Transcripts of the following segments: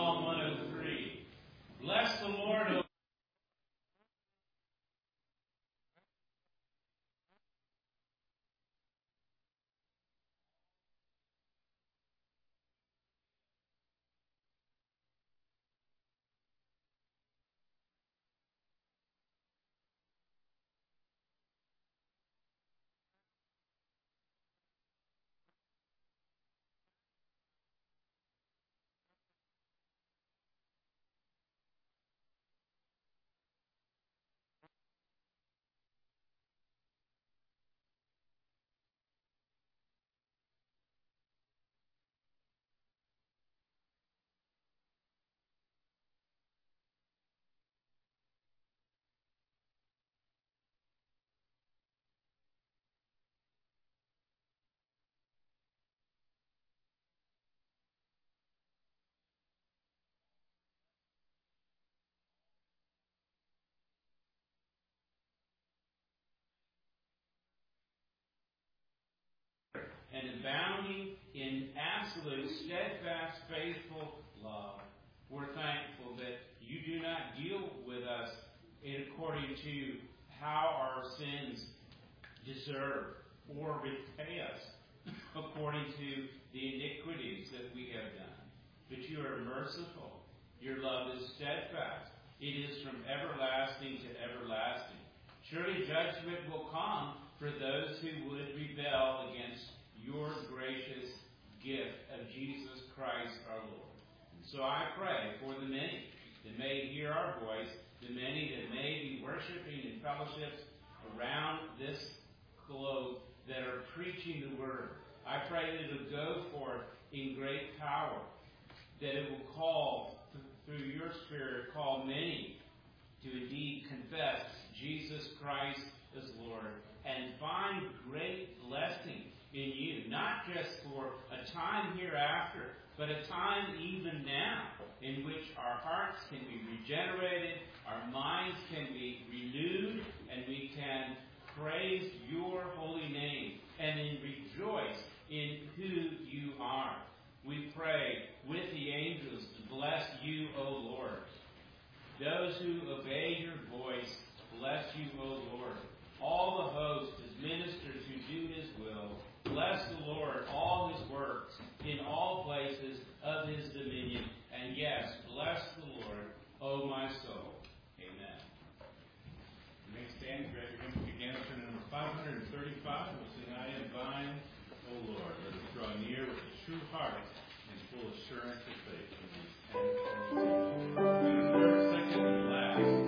Psalm 103. Bless the Lord, O and abounding in absolute, steadfast, faithful love. We're thankful that you do not deal with us according to how our sins deserve or repay us according to the iniquities that we have done. But you are merciful. Your love is steadfast. It is from everlasting to everlasting. Surely judgment will come for those who would rebel against your gracious gift of Jesus Christ our Lord. And so I pray for the many that may hear our voice, the many that may be worshiping in fellowships around this globe that are preaching the word. I pray that it will go forth in great power, that it will call, through your Spirit, call many to indeed confess Jesus Christ as Lord and find great blessing in you, not just for a time hereafter, but a time even now in which our hearts can be regenerated, our minds can be renewed, and we can praise your holy name and then rejoice in who you are. We pray with the angels to bless you, O Lord. Those who obey your voice, bless you, O Lord. All the hosts, as ministers who do his will, bless the Lord, all his works, in all places of his dominion. And yes, bless the Lord, O my soul. Amen. You may stand, grab your hymn again, turn to number 535. We'll sing, I am thine, O Lord. Let us draw near with a true heart and full assurance of faith. And third, second, and last.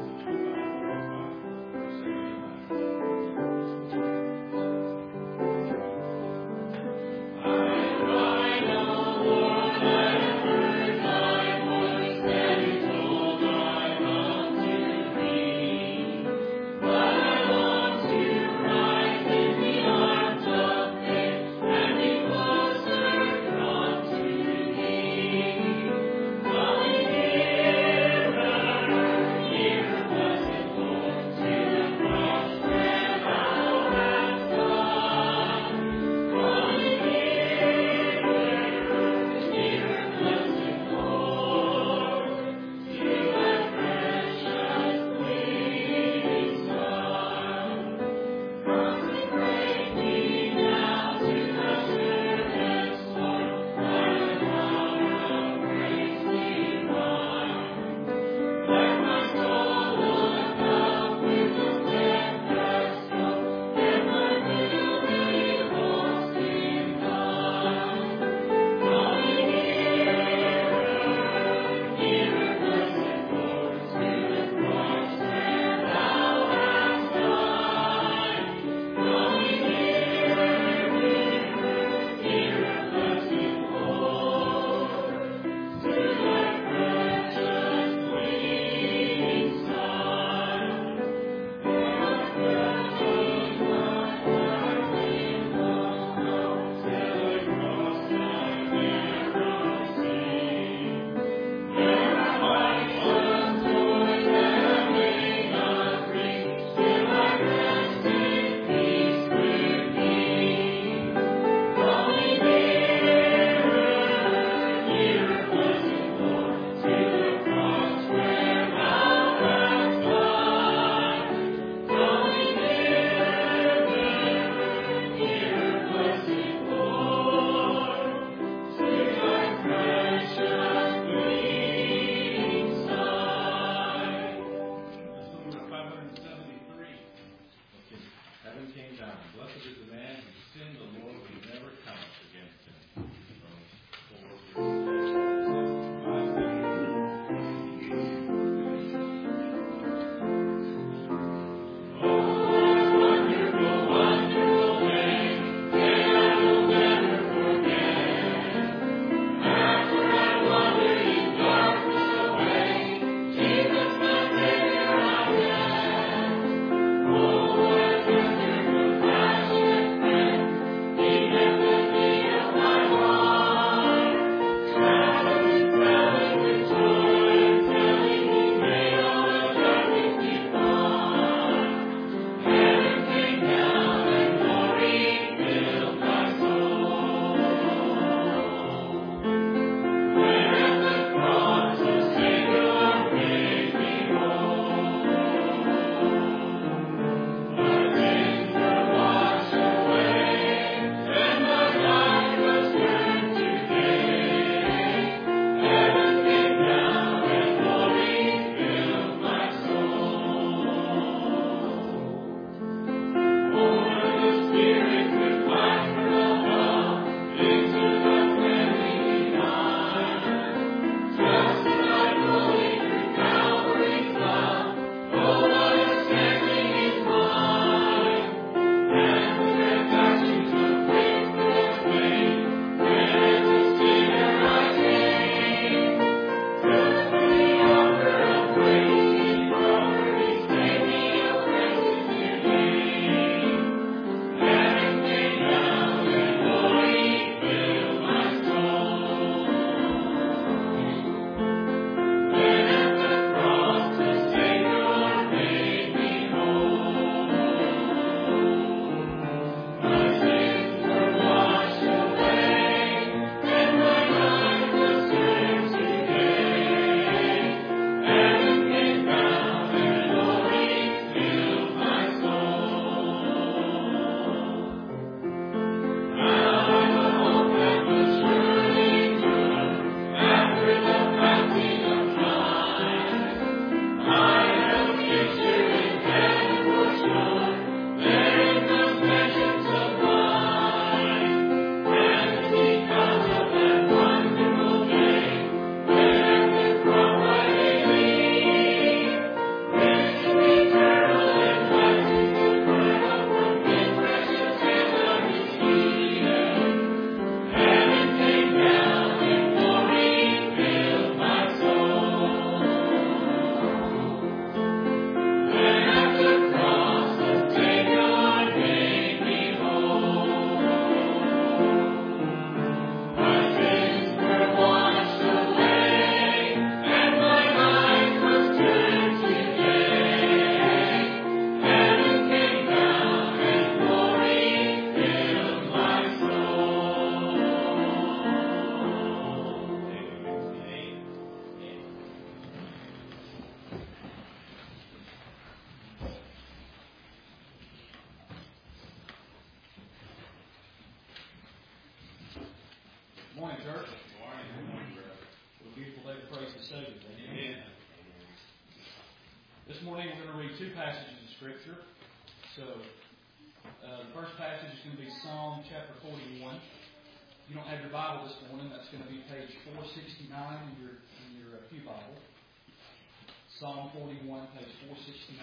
This morning we're going to read two passages of Scripture. So, the first passage is going to be Psalm chapter 41. If you don't have your Bible this morning, that's going to be page 469 in your Pew Bible. Psalm 41, page 469.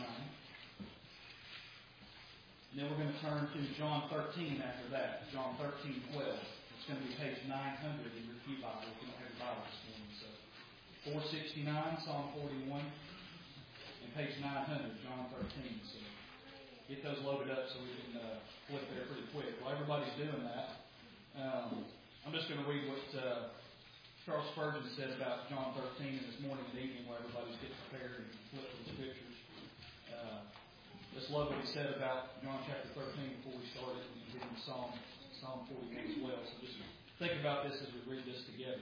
And then we're going to turn to John 13 after that. John 13:12. It's going to be page 900 in your Pew Bible if you don't have your Bible this morning. So, 469, Psalm 41. And page 900, John 13. So get those loaded up so we can flip there pretty quick. While everybody's doing that, I'm just going to read what Charles Spurgeon said about John 13 in this morning and evening while everybody's getting prepared and flip through the scriptures. Just love what he said about John chapter 13 before we started and reading Psalm 41 as well. So just think about this as we read this together.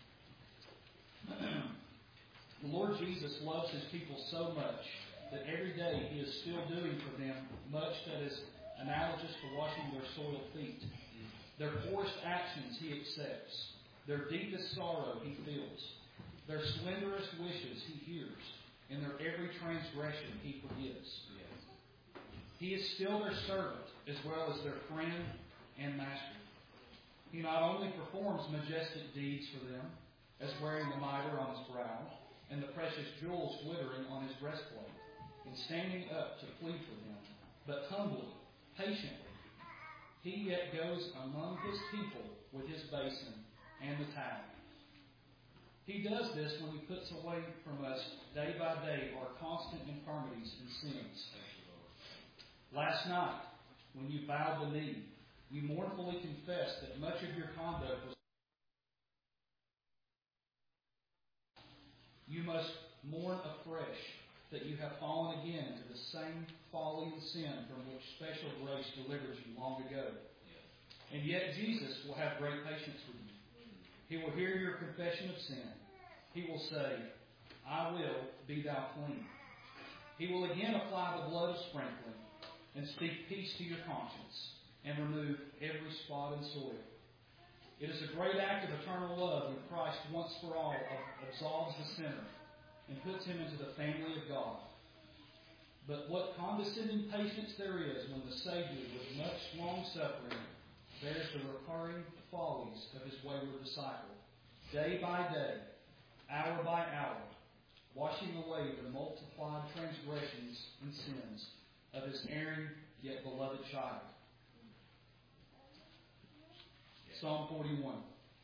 The Lord Jesus loves His people so much that every day He is still doing for them much that is analogous to washing their soiled feet. Their poorest actions He accepts. Their deepest sorrow He feels. Their slenderest wishes He hears. And their every transgression He forgives. He is still their servant as well as their friend and master. He not only performs majestic deeds for them, as wearing the mitre on his brow, and the precious jewels glittering on his breastplate, and standing up to plead for them, but humbly, patiently, He yet goes among His people with His basin and the towel. He does this when He puts away from us day by day our constant infirmities and sins. Last night, when you bowed the knee, you mournfully confessed that much of your conduct was. You must mourn afresh that you have fallen again into the same folly and sin from which special grace delivered you long ago. And yet Jesus will have great patience with you. He will hear your confession of sin. He will say, I will, be thou clean. He will again apply the blood of sprinkling and speak peace to your conscience and remove every spot and soil. It is a great act of eternal love when Christ once for all absolves the sinner and puts him into the family of God. But what condescending patience there is when the Savior, with much long suffering, bears the recurring follies of His wayward disciple, day by day, hour by hour, washing away the multiplied transgressions and sins of His erring yet beloved child. Psalm 41.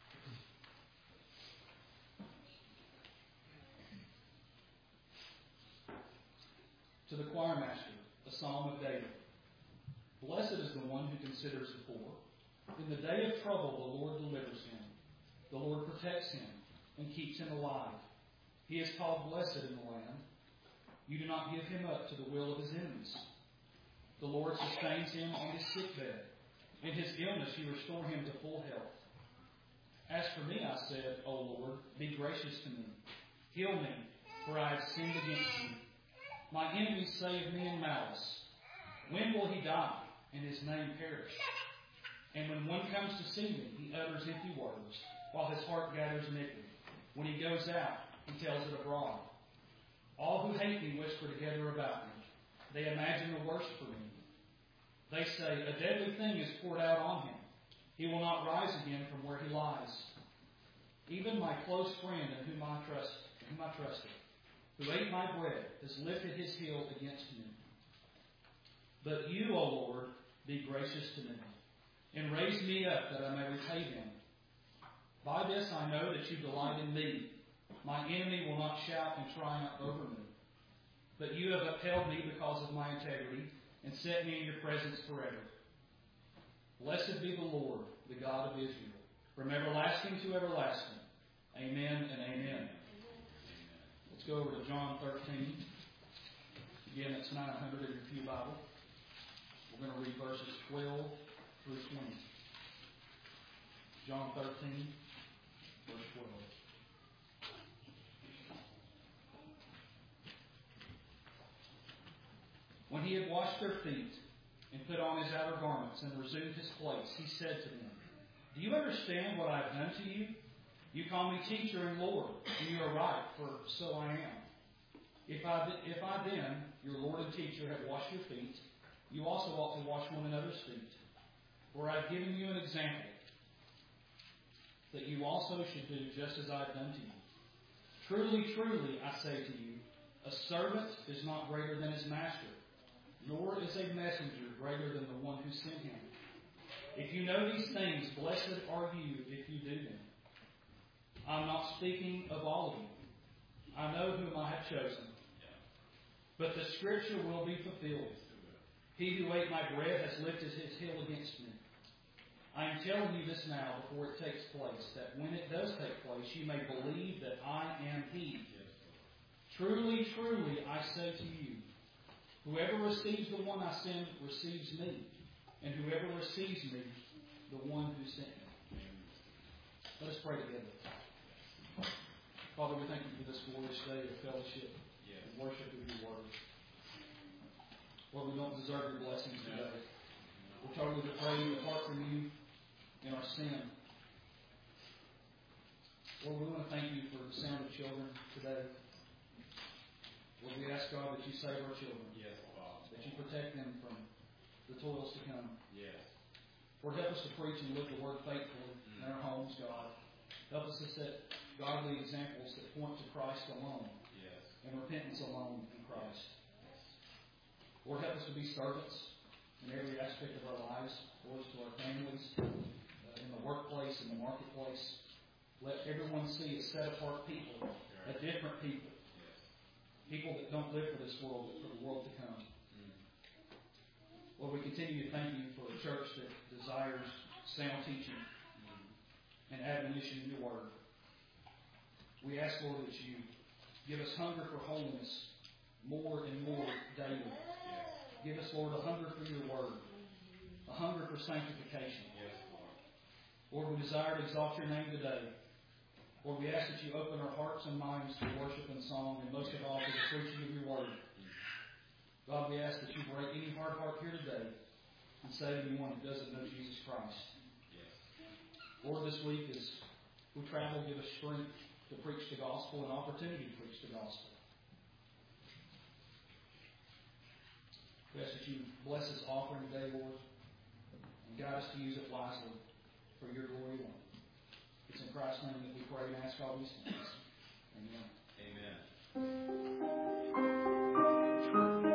To the choir master, a psalm of David. Blessed is the one who considers the poor. In the day of trouble, the Lord delivers him. The Lord protects him and keeps him alive. He is called blessed in the land. You do not give him up to the will of his enemies. The Lord sustains him on his sickbed. In his illness, you restore him to full health. As for me, I said, O Lord, be gracious to me. Heal me, for I have sinned against you. My enemies say of me in malice, when will he die, and his name perish? And when one comes to see me, he utters empty words, while his heart gathers iniquity. When he goes out, he tells it abroad. All who hate me whisper together about me. They imagine the worst for me. They say, a deadly thing is poured out on him. He will not rise again from where he lies. Even my close friend in whom I trusted, who ate my bread, has lifted his heel against me. But you, O Lord, be gracious to me, and raise me up that I may repay them. By this I know that you delight in me. My enemy will not shout and triumph over me. But you have upheld me because of my integrity, and set me in your presence forever. Blessed be the Lord, the God of Israel, from everlasting to everlasting. Amen and amen. Let's go over to John 13. Again, it's 900 in your Pew Bible. We're going to read verses 12 through 20. John 13, verse 12. When he had washed their feet and put on his outer garments and resumed his place, he said to them, Do you understand what I have done to you? You call me teacher and Lord, and you are right, for so I am. If I then, your Lord and teacher, have washed your feet, you also ought to wash one another's feet. For I have given you an example, that you also should do just as I have done to you. Truly, truly, I say to you, a servant is not greater than his master, nor is a messenger greater than the one who sent him. If you know these things, blessed are you if you do them. I'm not speaking of all of you. I know whom I have chosen. But the scripture will be fulfilled. He who ate my bread has lifted his heel against me. I am telling you this now before it takes place, that when it does take place, you may believe that I am He. Truly, truly, I say to you, whoever receives the one I send receives me, and whoever receives me, the one who sent me. Let us pray together. Father, we thank you for this glorious day of fellowship and worship of your word. Lord, we don't deserve your blessings today. We're totally depraved apart from you in our sin. Lord, we want to thank you for the sound of children today. Lord, we ask, God, that you save our children. Yes, Father. That you protect them from the toils to come. Yes. Lord, help us to preach and live the word faithfully in our homes, God. Help us to set godly examples that point to Christ alone. Yes. And repentance alone in Christ. Lord, help us to be servants in every aspect of our lives. Lord, to our families, in the workplace, in the marketplace. Let everyone see a set-apart people, a different people. People that don't live for this world, but for the world to come. Lord, we continue to thank you for a church that desires sound teaching and admonition in your word. We ask, Lord, that you give us hunger for holiness more and more daily. Give us, Lord, a hunger for your word, a hunger for sanctification. Lord, we desire to exalt your name today. Lord, we ask that you open our hearts and minds to worship and song, and most of all, to the preaching of your word. God, we ask that you break any hard heart here today and save anyone who doesn't know Jesus Christ. Lord, this week as we travel, give us strength to preach the gospel and opportunity to preach the gospel. We ask that you bless this offering today, Lord, and guide us to use it wisely for your glory alone. It's in Christ's name that we pray and ask all these things. Amen. Amen.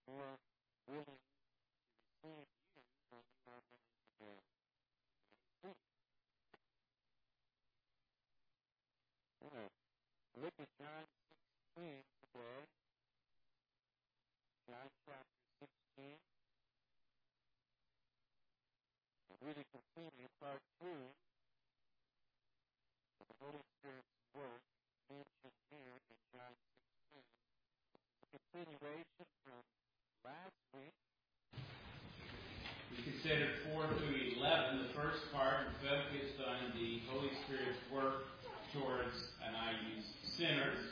Look at John 16 today. John chapter 16. Really continue part 2 of the Holy Spirit's work mentioned here in John 16. Continuation from last week. We considered 4 through 11. The first part focused on the Holy Spirit's work towards, and I use sinners,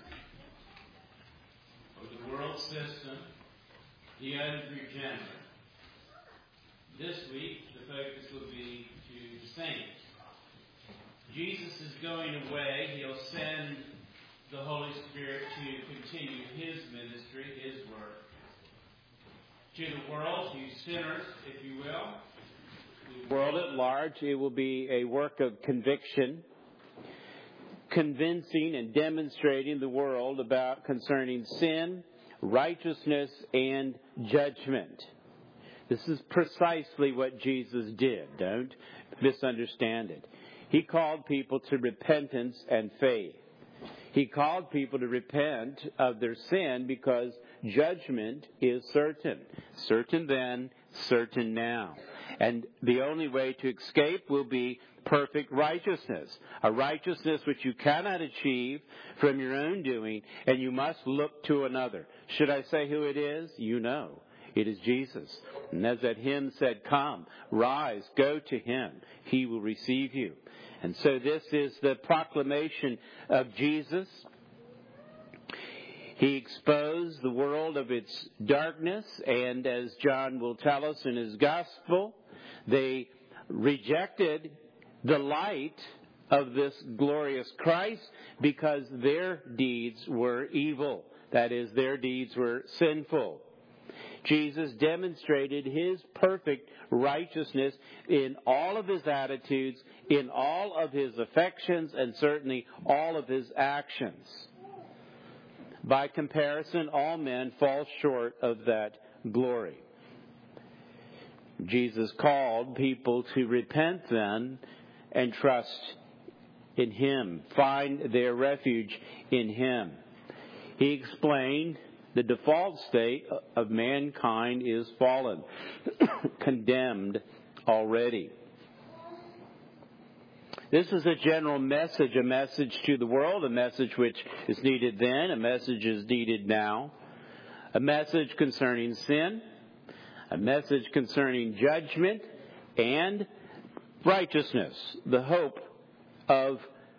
of the world system, the unregenerate. This week, the focus will be to the saints. Jesus is going away. He'll send the Holy Spirit to continue His ministry, His work. To the world, to sinners, if you will. The world at large, it will be a work of conviction, convincing and demonstrating the world about concerning sin, righteousness, and judgment. This is precisely what Jesus did. Don't misunderstand it. He called people to repentance and faith. He called people to repent of their sin because judgment is certain. Certain then, certain now. And the only way to escape will be perfect righteousness. A righteousness which you cannot achieve from your own doing, and you must look to another. Should I say who it is? You know. It is Jesus. And as that hymn said, come, rise, go to Him. He will receive you. And so this is the proclamation of Jesus. He exposed the world of its darkness, and as John will tell us in his gospel, they rejected the light of this glorious Christ because their deeds were evil. That is, their deeds were sinful. Jesus demonstrated His perfect righteousness in all of His attitudes, in all of His affections, and certainly all of His actions. By comparison, all men fall short of that glory. Jesus called people to repent then and trust in Him, find their refuge in Him. He explained the default state of mankind is fallen, condemned already. This is a general message, a message to the world, a message which is needed then, a message is needed now, a message concerning sin, a message concerning judgment and righteousness, the hope of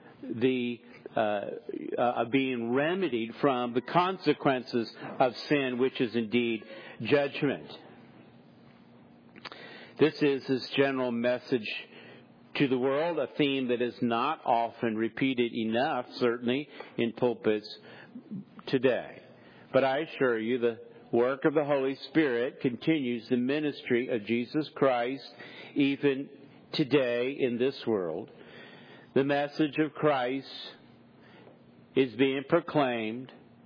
being remedied from the consequences of sin, which is indeed judgment. This is His general message to the world, a theme that is not often repeated enough, certainly, in pulpits today. But I assure you, the work of the Holy Spirit continues the ministry of Jesus Christ even today in this world. The message of Christ is being proclaimed,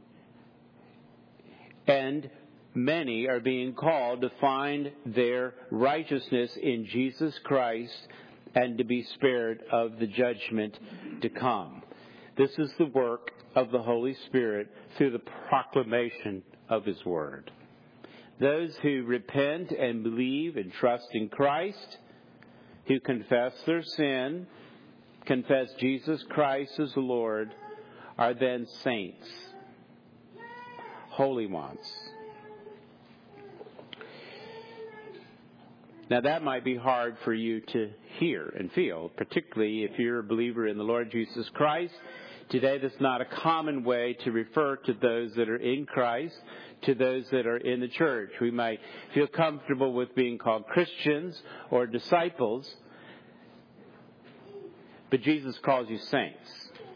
and many are being called to find their righteousness in Jesus Christ and to be spared of the judgment to come. This is the work of the Holy Spirit through the proclamation of His Word. Those who repent and believe and trust in Christ, who confess their sin, confess Jesus Christ as Lord, are then saints, holy ones. Now that might be hard for you to hear and feel, particularly if you're a believer in the Lord Jesus Christ. Today that's not a common way to refer to those that are in Christ, to those that are in the church. We might feel comfortable with being called Christians or disciples, but Jesus calls you saints,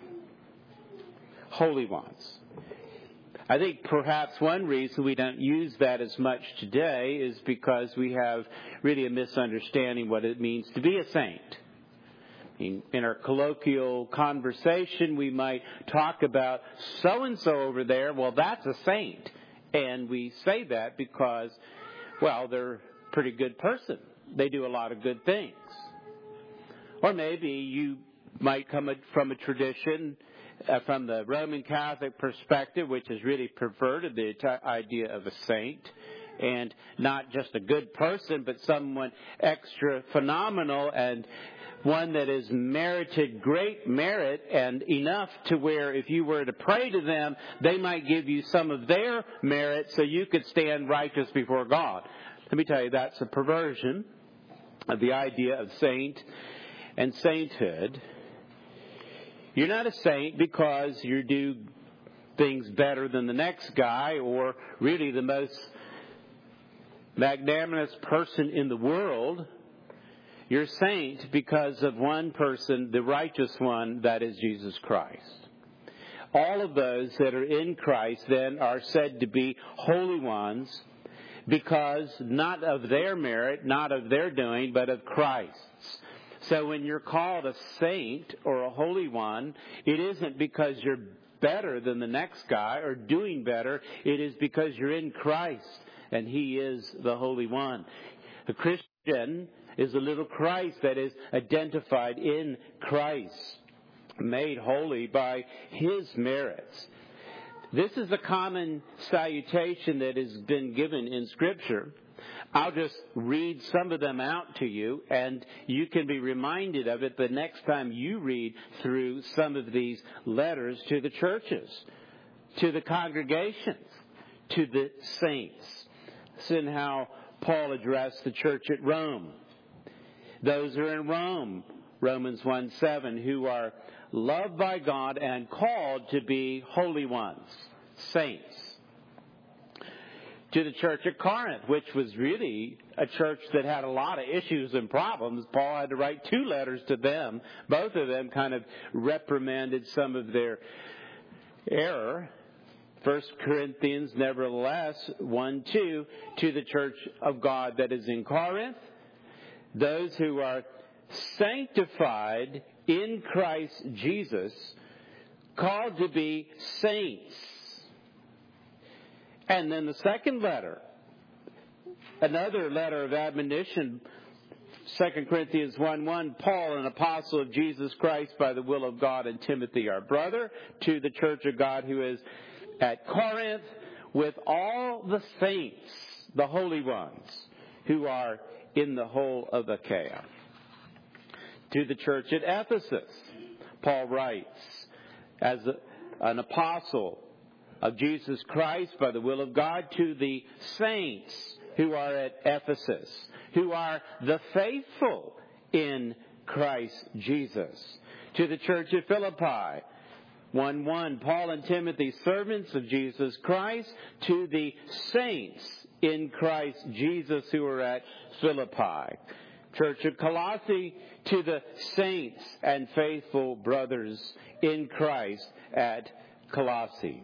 holy ones. I think perhaps one reason we don't use that as much today is because we have really a misunderstanding what it means to be a saint. In our colloquial conversation, we might talk about so-and-so over there. Well, that's a saint. And we say that because, well, they're a pretty good person. They do a lot of good things. Or maybe you might come from a tradition from the Roman Catholic perspective, which has really perverted the idea of a saint. And not just a good person, but someone extra phenomenal and one that has merited great merit and enough to where if you were to pray to them, they might give you some of their merit so you could stand righteous before God. Let me tell you, that's a perversion of the idea of saint and sainthood. You're not a saint because you do things better than the next guy or really the most magnanimous person in the world. You're a saint because of one person, the righteous one, that is Jesus Christ. All of those that are in Christ then are said to be holy ones because not of their merit, not of their doing, but of Christ's. So when you're called a saint or a holy one, it isn't because you're better than the next guy or doing better. It is because you're in Christ and He is the Holy One. A Christian is a little Christ that is identified in Christ, made holy by His merits. This is a common salutation that has been given in Scripture. I'll just read some of them out to you, and you can be reminded of it the next time you read through some of these letters to the churches, to the congregations, to the saints. Listen how Paul addressed the church at Rome. Those who are in Rome, Romans 1:7, who are loved by God and called to be holy ones, saints. To the church at Corinth, which was really a church that had a lot of issues and problems, Paul had to write 2 letters to them. Both of them kind of reprimanded some of their error. 1 Corinthians, nevertheless, 1:2, to the church of God that is in Corinth, those who are sanctified in Christ Jesus, called to be saints. And then the second letter, another letter of admonition, 2 Corinthians 1:1, Paul, an apostle of Jesus Christ by the will of God, and Timothy, our brother, to the church of God who is at Corinth, with all the saints, the holy ones, who are in the whole of Achaia. To the church at Ephesus, Paul writes, as an apostle of Jesus Christ by the will of God, to the saints who are at Ephesus, who are the faithful in Christ Jesus. To the church at Philippi, 1:1, Paul and Timothy, servants of Jesus Christ, to the saints in Christ Jesus who are at Philippi. Church of Colossae, to the saints and faithful brothers in Christ at Colossae.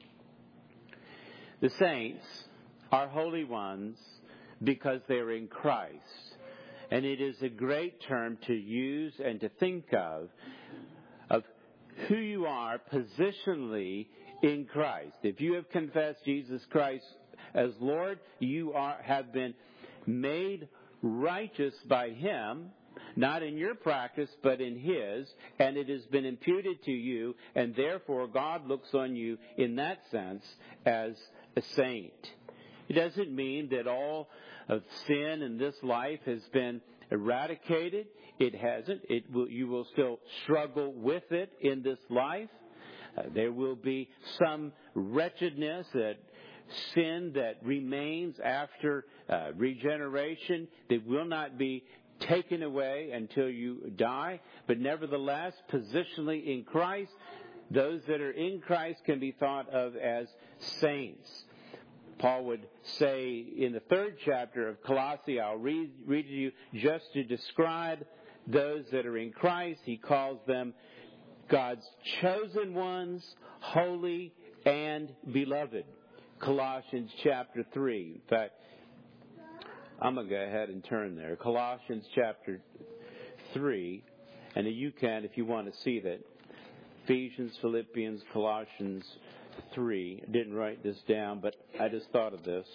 The saints are holy ones because they're in Christ. And it is a great term to use and to think of who you are positionally in Christ. If you have confessed Jesus Christ as Lord, you have been made righteous by Him, not in your practice, but in His, and it has been imputed to you, and therefore God looks on you in that sense as a saint. It doesn't mean that all of sin in this life has been eradicated. It hasn't. You will still struggle with it in this life. There will be some wretchedness, that sin that remains after regeneration, that will not be taken away until you die. But nevertheless, positionally in Christ, those that are in Christ can be thought of as saints. Paul would say in the 3rd chapter of Colossae, I'll read to you just to describe those that are in Christ. He calls them God's chosen ones, holy and beloved. Colossians chapter 3. In fact, I'm going to go ahead and turn there. Colossians chapter 3. And you can, if you want to see that. Ephesians, Philippians, Colossians 3. I didn't write this down, but I just thought of this.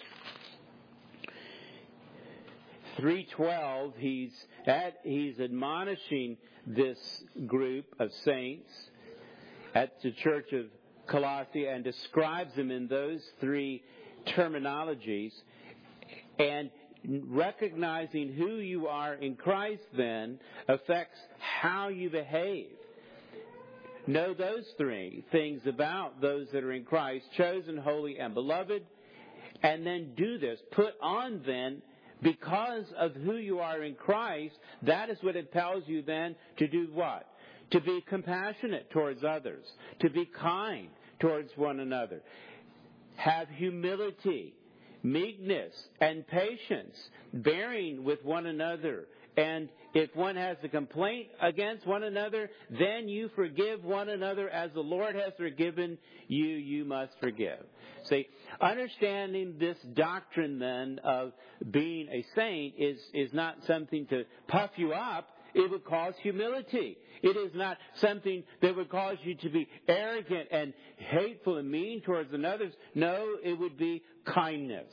3:12, he's admonishing this group of saints at the church of Colossae and describes them in those three terminologies. And recognizing who you are in Christ then affects how you behave. Know those three things about those that are in Christ, chosen, holy, and beloved, and then do this. Put on then, because of who you are in Christ, that is what impels you then to do what? To be compassionate towards others, to be kind towards one another, have humility, meekness, and patience, bearing with one another. And if one has a complaint against one another, then you forgive one another as the Lord has forgiven you, you must forgive. See, understanding this doctrine then of being a saint is not something to puff you up. It would cause humility. It is not something that would cause you to be arrogant and hateful and mean towards others. No, it would be kindness.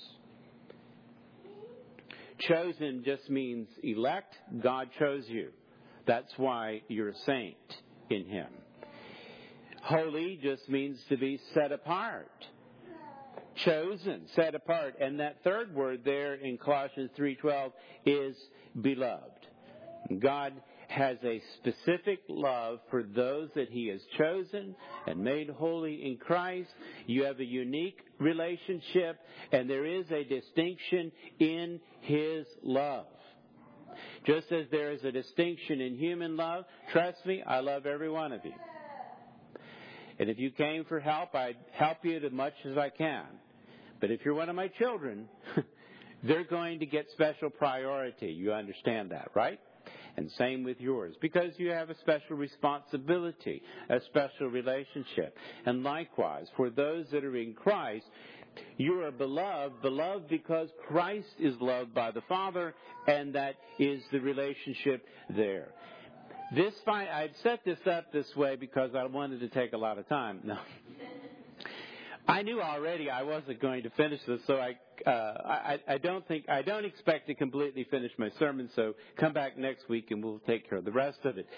Chosen just means elect. God chose you. That's why you're a saint in Him. Holy just means to be set apart. Chosen, set apart. And that third word there in Colossians 3:12 is beloved. God has a specific love for those that He has chosen and made holy in Christ. You have a unique relationship, and there is a distinction in His love. Just as there is a distinction in human love, trust me, I love every one of you. And if you came for help, I'd help you as much as I can. But if you're one of my children, they're going to get special priority. You understand that, right? And same with yours, because you have a special responsibility, a special relationship. And likewise, for those that are in Christ, you are beloved because Christ is loved by the Father, and that is the relationship there. I'd set this up this way because I wanted to take a lot of time. No. I knew already I wasn't going to finish this, so I don't expect to completely finish my sermon. So come back next week and we'll take care of the rest of it.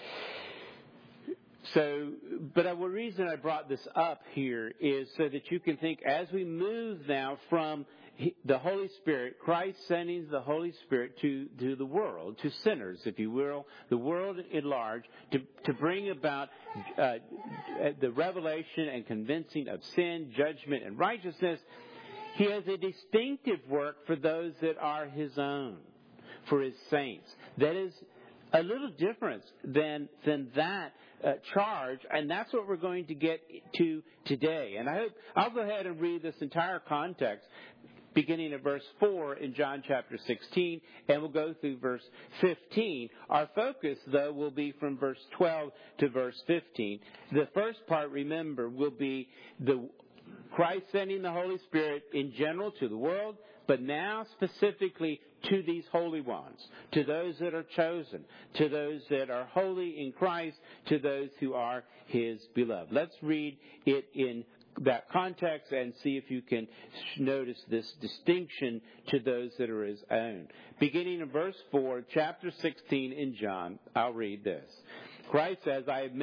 So, but the reason I brought this up here is so that you can think as we move now from the Holy Spirit, Christ sending the Holy Spirit to the world, to sinners, if you will, the world at large, to bring about the revelation and convincing of sin, judgment, and righteousness. He has a distinctive work for those that are His own, for His saints. That is a little different than that charge, and that's what we're going to get to today. And I'll go ahead and read this entire context, beginning at verse 4 in John chapter 16, and we'll go through verse 15. Our focus, though, will be from verse 12 to verse 15. The first part, remember, will be the Christ sending the Holy Spirit in general to the world, but now specifically to these holy ones, to those that are chosen, to those that are holy in Christ, to those who are His beloved. Let's read it in that context and see if you can notice this distinction to those that are His own. Beginning in verse 4, chapter 16 in John, I'll read this. Christ says, I had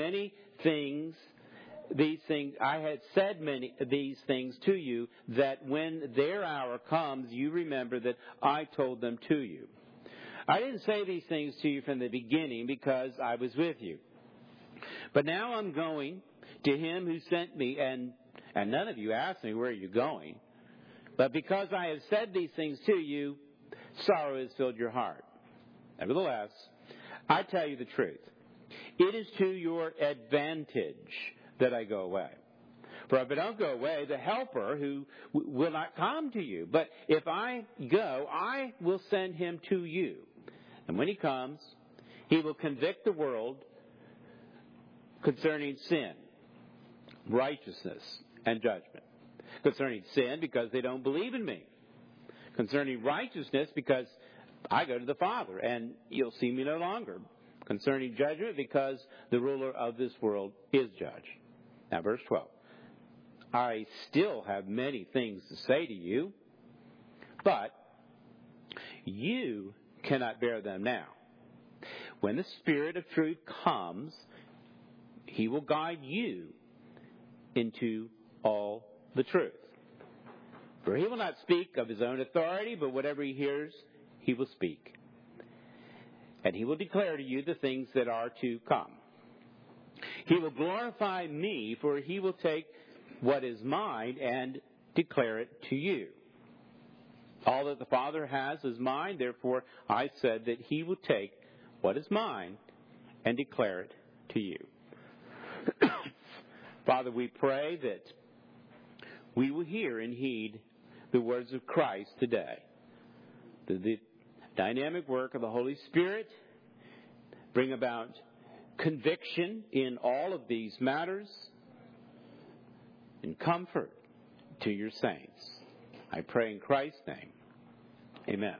said many of these things to you, that when their hour comes, you remember that I told them to you. I didn't say these things to you from the beginning because I was with you. But now I'm going to Him who sent me, and none of you asked me, where are you going? But because I have said these things to you, sorrow has filled your heart. Nevertheless, I tell you the truth. It is to your advantage that I go away. For if I don't go away, the Helper who will not come to you. But if I go, I will send Him to you. And when He comes, He will convict the world concerning sin, righteousness, and judgment. Concerning sin, because they don't believe in me. Concerning righteousness, because I go to the Father, and you'll see me no longer. concerning judgment, because the ruler of this world is judged. Now, verse 12. I still have many things to say to you, but you cannot bear them now. When the Spirit of truth comes, He will guide you into all the truth. For He will not speak of His own authority, but whatever He hears, He will speak. And He will declare to you the things that are to come. He will glorify Me, for He will take what is mine and declare it to you. All that the Father has is mine, therefore I said that He will take what is mine and declare it to you. Father, we pray that we will hear and heed the words of Christ today. The dynamic work of the Holy Spirit bring about conviction in all of these matters and comfort to your saints. I pray in Christ's name. Amen.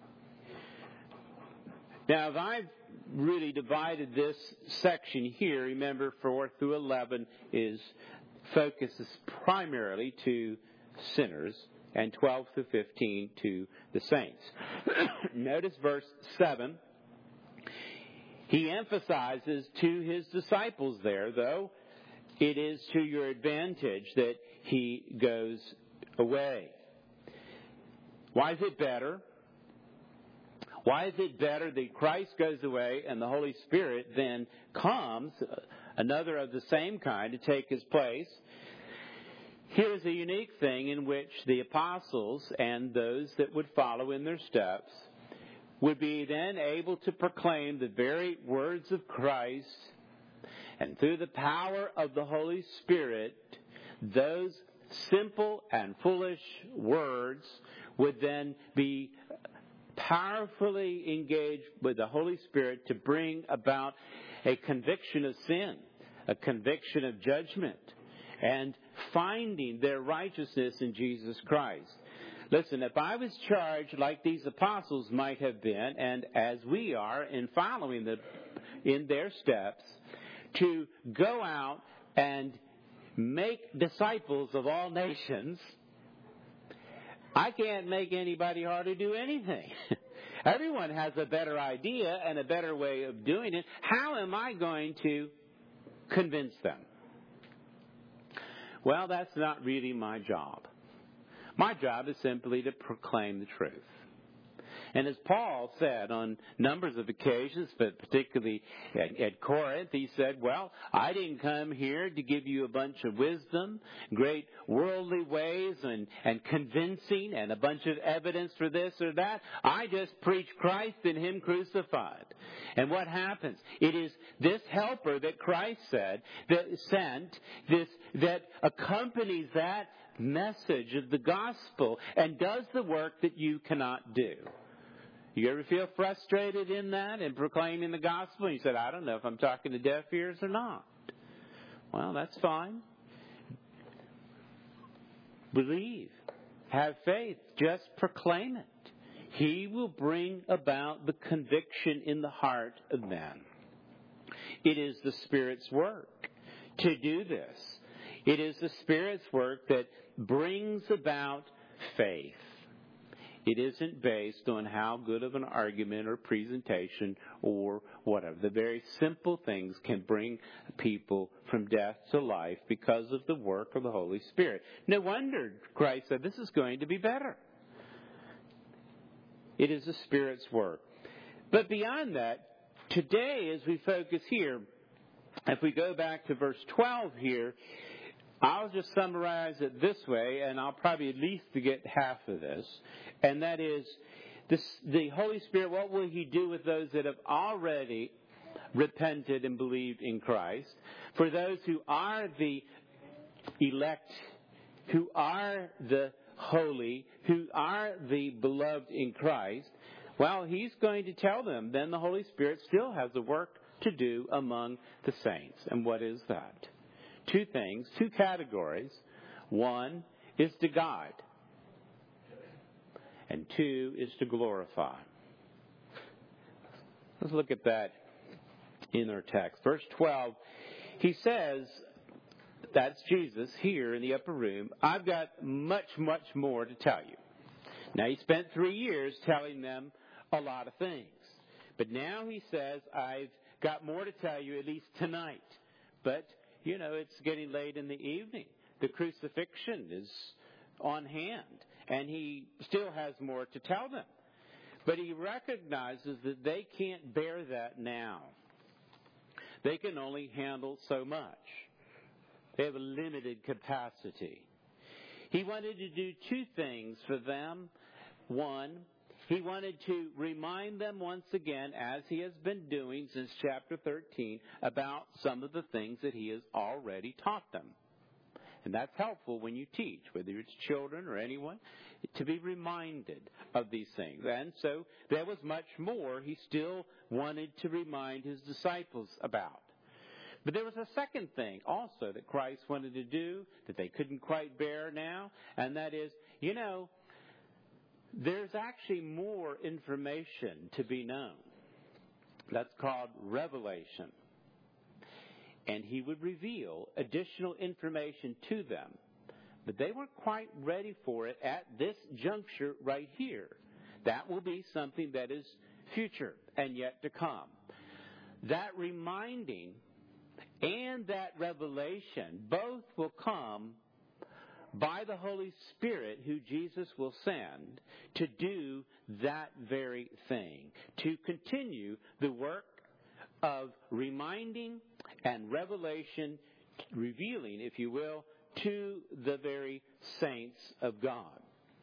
Now, if I've really divided this section here, remember 4 through 11 focuses primarily to sinners, and 12 through 15 to the saints. Notice verse 7. He emphasizes to his disciples there, though, it is to your advantage that he goes away. Why is it better? Why is it better that Christ goes away and the Holy Spirit then comes, another of the same kind, to take his place? Here's a unique thing in which the apostles and those that would follow in their steps would be then able to proclaim the very words of Christ, and through the power of the Holy Spirit, those simple and foolish words would then be powerfully engaged with the Holy Spirit to bring about a conviction of sin, a conviction of judgment, and finding their righteousness in Jesus Christ. Listen, if I was charged like these apostles might have been, and as we are in following in their steps, to go out and make disciples of all nations, I can't make anybody hardly do anything. Everyone has a better idea and a better way of doing it. How am I going to convince them? Well, that's not really my job. My job is simply to proclaim the truth. And as Paul said on numbers of occasions, but particularly at Corinth, he said, well, I didn't come here to give you a bunch of wisdom, great worldly ways and convincing and a bunch of evidence for this or that. I just preach Christ and Him crucified. And what happens? It is this helper that Christ said, that sent, that accompanies that message of the gospel and does the work that you cannot do. You ever feel frustrated in that and proclaiming the gospel? You said, I don't know if I'm talking to deaf ears or not. Well, that's fine. Believe. Have faith. Just proclaim it. He will bring about the conviction in the heart of man. It is the Spirit's work to do this. It is the Spirit's work that brings about faith. It isn't based on how good of an argument or presentation or whatever. The very simple things can bring people from death to life because of the work of the Holy Spirit. No wonder Christ said this is going to be better. It is the Spirit's work. But beyond that, today as we focus here, if we go back to verse 12 here, I'll just summarize it this way, and I'll probably at least get half of this. And that is, the Holy Spirit, what will He do with those that have already repented and believed in Christ? For those who are the elect, who are the holy, who are the beloved in Christ, well, He's going to tell them, then the Holy Spirit still has a work to do among the saints. And what is that? Two things, two categories. One is to guide, and two is to glorify. Let's look at that in our text. Verse 12, he says, that's Jesus here in the upper room, I've got much, much more to tell you. Now, he spent 3 years telling them a lot of things. But now he says, I've got more to tell you, at least tonight. But, it's getting late in the evening. The crucifixion is on hand. And he still has more to tell them. But he recognizes that they can't bear that now. They can only handle so much. They have a limited capacity. He wanted to do 2 things for them. One, he wanted to remind them once again, as he has been doing since chapter 13, about some of the things that he has already taught them. And that's helpful when you teach, whether it's children or anyone, to be reminded of these things. And so there was much more he still wanted to remind his disciples about. But there was a second thing also that Christ wanted to do that they couldn't quite bear now, and that is, there's actually more information to be known. That's called revelation. And he would reveal additional information to them. But they weren't quite ready for it at this juncture right here. That will be something that is future and yet to come. That reminding and that revelation both will come by the Holy Spirit who Jesus will send to do that very thing, to continue the work of reminding and revelation, revealing, if you will, to the very saints of God.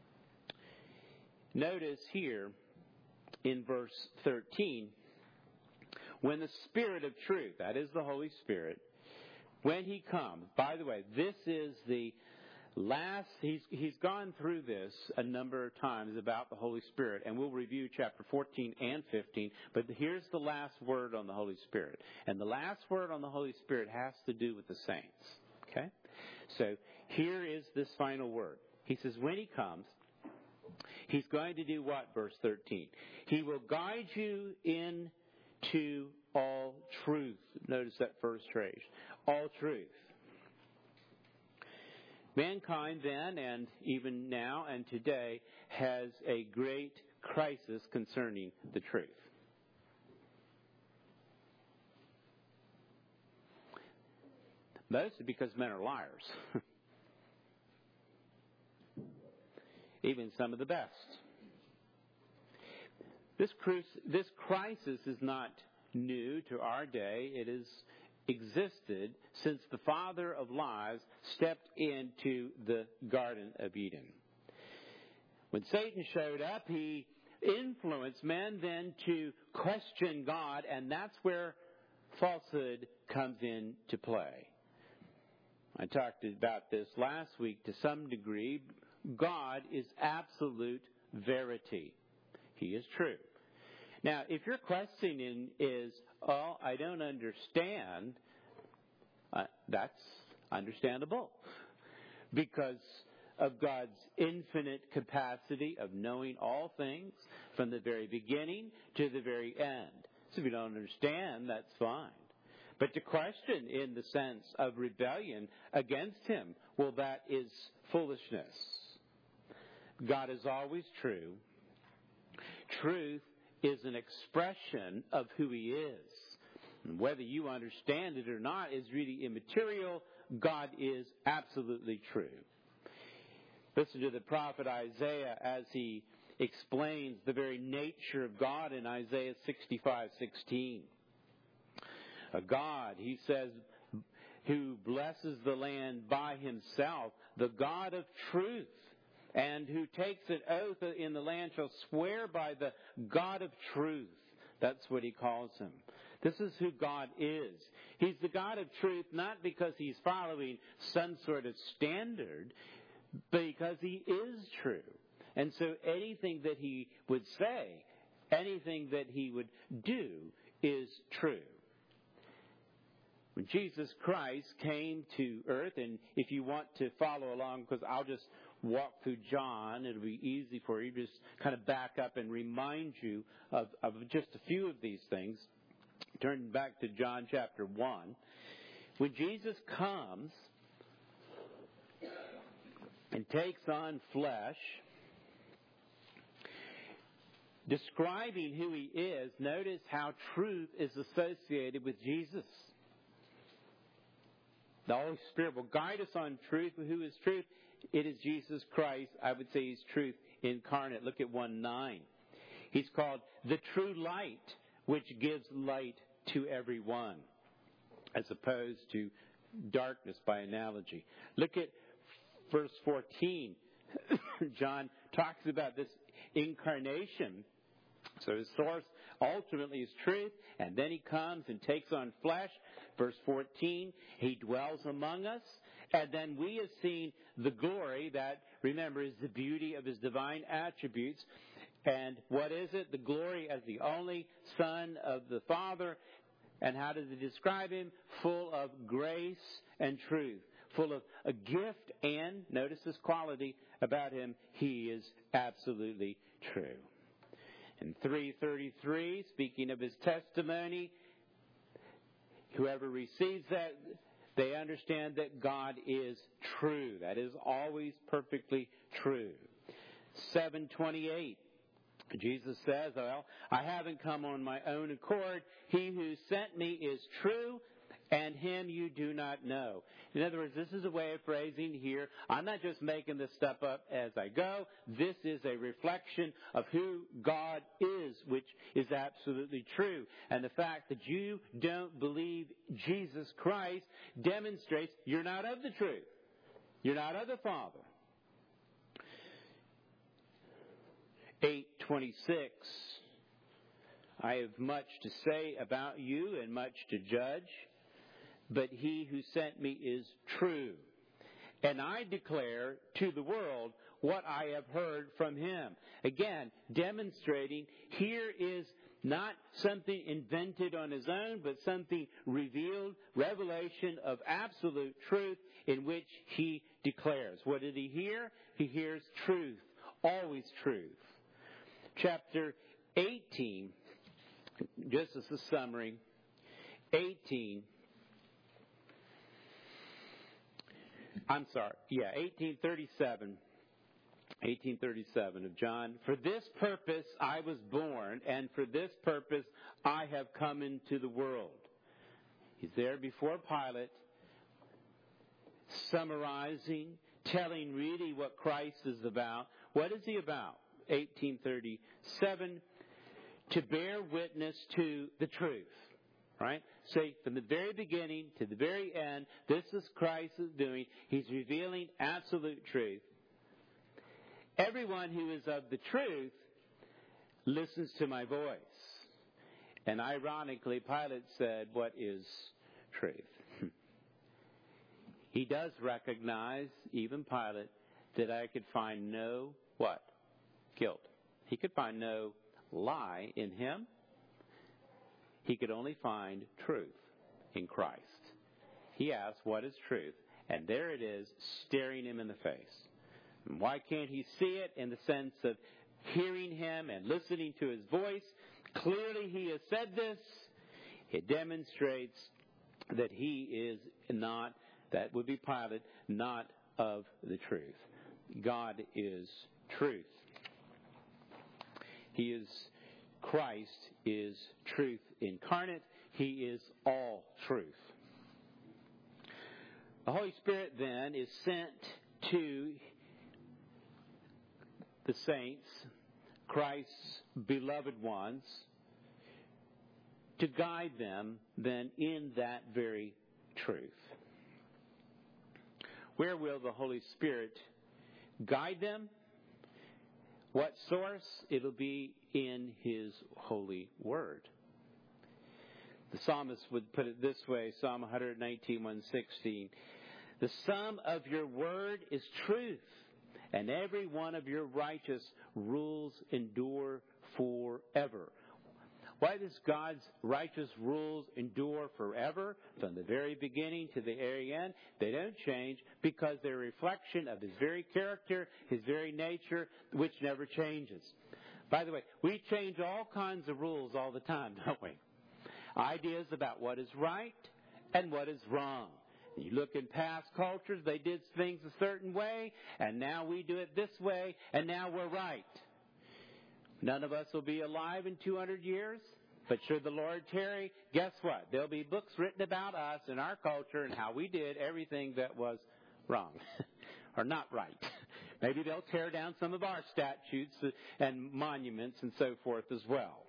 Notice here in verse 13, when the Spirit of truth, that is the Holy Spirit, when he comes, by the way, this is the last, he's gone through this a number of times about the Holy Spirit, and we'll review chapter 14 and 15, but here's the last word on the Holy Spirit. And the last word on the Holy Spirit has to do with the saints. Okay? So here is this final word. He says, when he comes, he's going to do what? Verse 13. He will guide you into all truth. Notice that first phrase. All truth. Mankind then, and even now and today, has a great crisis concerning the truth. Mostly because men are liars. Even some of the best. This crisis is not new to our day. It has existed since the father of lies stepped into the Garden of Eden. When Satan showed up, he influenced men then to question God, and that's where falsehood comes into play. I talked about this last week to some degree. God is absolute verity. He is true. Now, if your question is, oh, I don't understand, that's understandable. Because of God's infinite capacity of knowing all things from the very beginning to the very end. So if you don't understand, that's fine. But to question in the sense of rebellion against Him, well, that is foolishness. God is always true. Truth is an expression of who He is. And whether you understand it or not is really immaterial. God is absolutely true. Listen to the prophet Isaiah as he explains the very nature of God in Isaiah 65:16. A God, he says, who blesses the land by Himself, the God of truth, and who takes an oath in the land shall swear by the God of truth. That's what He calls Him. This is who God is. He's the God of truth not because He's following some sort of standard, but because He is true. And so anything that He would say, anything that He would do is true. When Jesus Christ came to earth, and if you want to follow along, because I'll just walk through John, it'll be easy for you, just kind of back up and remind you of just a few of these things. Turn back to John chapter 1. When Jesus comes and takes on flesh, describing who he is, notice how truth is associated with Jesus. The Holy Spirit will guide us on truth. Who is truth? It is Jesus Christ. I would say he's truth incarnate. Look at 1:9. He's called the true light, which gives light to everyone, as opposed to darkness by analogy. Look at verse 14. John talks about this incarnation. So his source ultimately is truth, and then he comes and takes on flesh. Verse 14, he dwells among us, and then we have seen the glory that, remember, is the beauty of his divine attributes. And what is it? The glory as the only Son of the Father. And how does it describe him? Full of grace and truth. Full of a gift, and notice this quality about him, he is absolutely true. In 3:33, speaking of his testimony, whoever receives that, they understand that God is true. That is always perfectly true. 7:28, Jesus says, well, I haven't come on my own accord. He who sent me is true, and him you do not know. In other words, this is a way of phrasing here. I'm not just making this stuff up as I go. This is a reflection of who God is, which is absolutely true. And the fact that you don't believe Jesus Christ demonstrates you're not of the truth. You're not of the Father. 8:26, I have much to say about you and much to judge. But he who sent me is true. And I declare to the world what I have heard from him. Again, demonstrating here is not something invented on his own, but something revealed, revelation of absolute truth in which he declares. What did he hear? He hears truth, always truth. Chapter 18, just as a summary, 1837 of John. For this purpose I was born, and for this purpose I have come into the world. He's there before Pilate, summarizing, telling really what Christ is about. What is he about? 1837, to bear witness to the truth. Right? So from the very beginning to the very end, this is Christ is doing. He's revealing absolute truth. Everyone who is of the truth listens to my voice. And ironically, Pilate said, what is truth? He does recognize, even Pilate, that I could find no, what? Guilt. He could find no lie in him. He could only find truth in Christ. He asked, what is truth? And there it is, staring him in the face. And why can't he see it? In the sense of hearing him and listening to his voice. Clearly he has said this. It demonstrates that he is not, that would be Pilate, not of the truth. God is truth. Christ is truth incarnate. He is all truth. The Holy Spirit then is sent to the saints, Christ's beloved ones, to guide them then in that very truth. Where will the Holy Spirit guide them? What source? It'll be in His holy word. The psalmist would put it this way, Psalm 119, 116. The sum of your word is truth, and every one of your righteous rules endure forever. Why does God's righteous rules endure forever? From the very beginning to the very end, they don't change because they're a reflection of His very character, His very nature, which never changes. By the way, we change all kinds of rules all the time, don't we? Ideas about what is right and what is wrong. You look in past cultures, they did things a certain way, and now we do it this way, and now we're right. None of us will be alive in 200 years, but should the Lord tarry, guess what? There'll be books written about us and our culture and how we did everything that was wrong or not right. Maybe they'll tear down some of our statutes and monuments and so forth as well.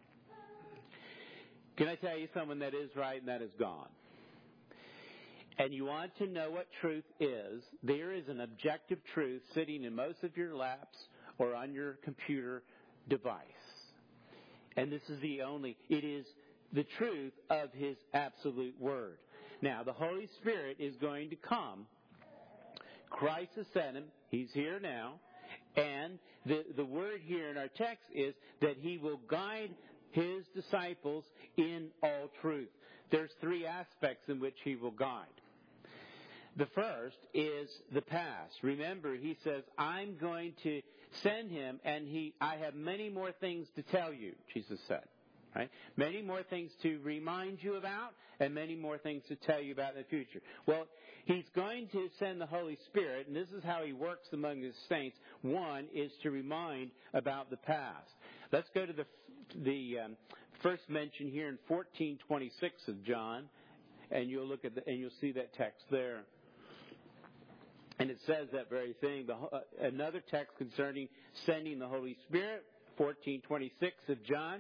Can I tell you someone that is right and that is gone? And you want to know what truth is, there is an objective truth sitting in most of your laps or on your computer device. And this is it is the truth of His absolute Word. Now, the Holy Spirit is going to come. Christ has sent Him. He's here now. And the word here in our text is that He will guide His disciples in all truth. There's three aspects in which He will guide. The first is the past. Remember, He says, I'm going to send Him, and I have many more things to tell you, Jesus said. Right? Many more things to remind you about, and many more things to tell you about in the future. Well, He's going to send the Holy Spirit, and this is how He works among His saints. One is to remind about the past. Let's go to the first mention here in 14:26 of John, and you'll look at and you'll see that text there. And it says that very thing. Another text concerning sending the Holy Spirit, 14:26 of John.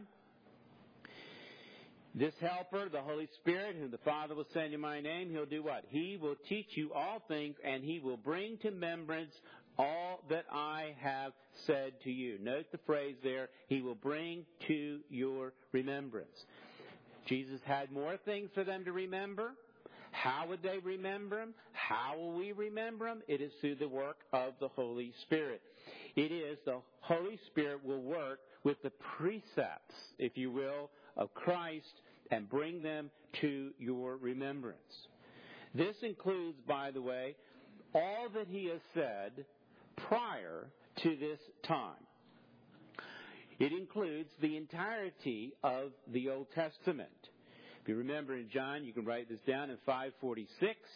This Helper, the Holy Spirit, whom the Father will send in my name, He'll do what? He will teach you all things, and He will bring to remembrance all that I have said to you. Note the phrase there, He will bring to your remembrance. Jesus had more things for them to remember. How would they remember Him? How will we remember Him? It is through the work of the Holy Spirit. It is the Holy Spirit will work with the precepts, if you will, of Christ and bring them to your remembrance. This includes, by the way, all that He has said prior to this time. It includes the entirety of the Old Testament. If you remember in John, you can write this down in 5:46.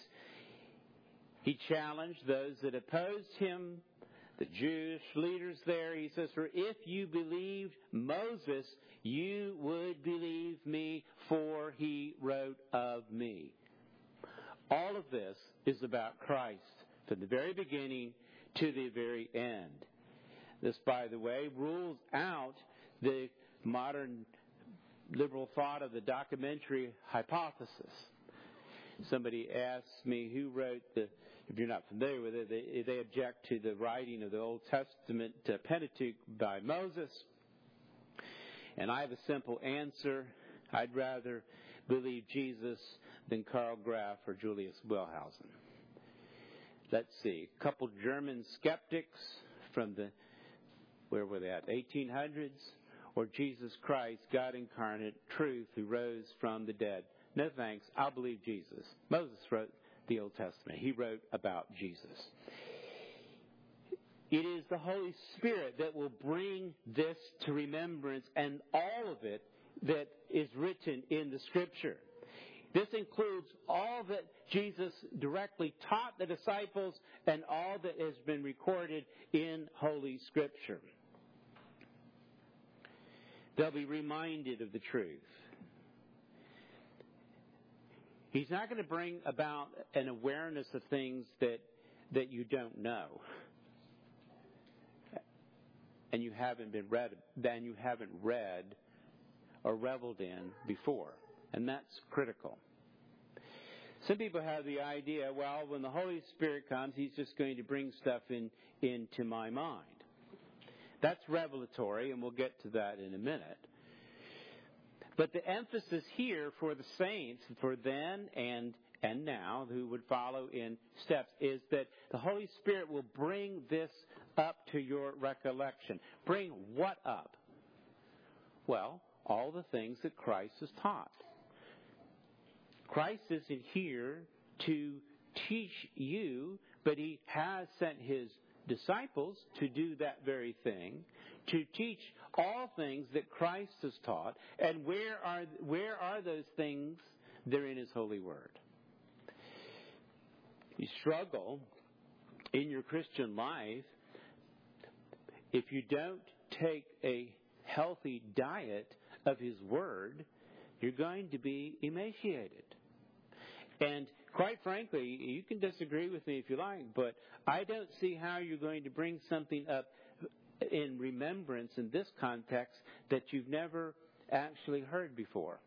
He challenged those that opposed Him, the Jewish leaders there. He says, for if you believed Moses, you would believe me, for he wrote of me. All of this is about Christ from the very beginning to the very end. This, by the way, rules out the modern liberal thought of the documentary hypothesis. Somebody asked me who wrote if you're not familiar with it, they object to the writing of the Old Testament Pentateuch by Moses. And I have a simple answer. I'd rather believe Jesus than Karl Graf or Julius Wellhausen. Let's see. A couple German skeptics from where were they at? 1800s? Or Jesus Christ, God incarnate, truth, who rose from the dead. No thanks. I'll believe Jesus. Moses wrote the Old Testament. He wrote about Jesus. It is the Holy Spirit that will bring this to remembrance and all of it that is written in the Scripture. This includes all that Jesus directly taught the disciples and all that has been recorded in Holy Scripture. They'll be reminded of the truth. He's not going to bring about an awareness of things that you don't know. And you haven't read or reveled in before. And that's critical. Some people have the idea, well, when the Holy Spirit comes, He's just going to bring stuff into my mind. That's revelatory, and we'll get to that in a minute. But the emphasis here for the saints, for then and now, who would follow in steps, is that the Holy Spirit will bring this up to your recollection. Bring what up? Well, all the things that Christ has taught. Christ isn't here to teach you, but He has sent His disciples to do that very thing, to teach all things that Christ has taught. And where are those things? They're in His holy word. You struggle in your Christian life if you don't take a healthy diet of His word. You're going to be emaciated. And quite frankly, you can disagree with me if you like, but I don't see how you're going to bring something up in remembrance in this context that you've never actually heard before.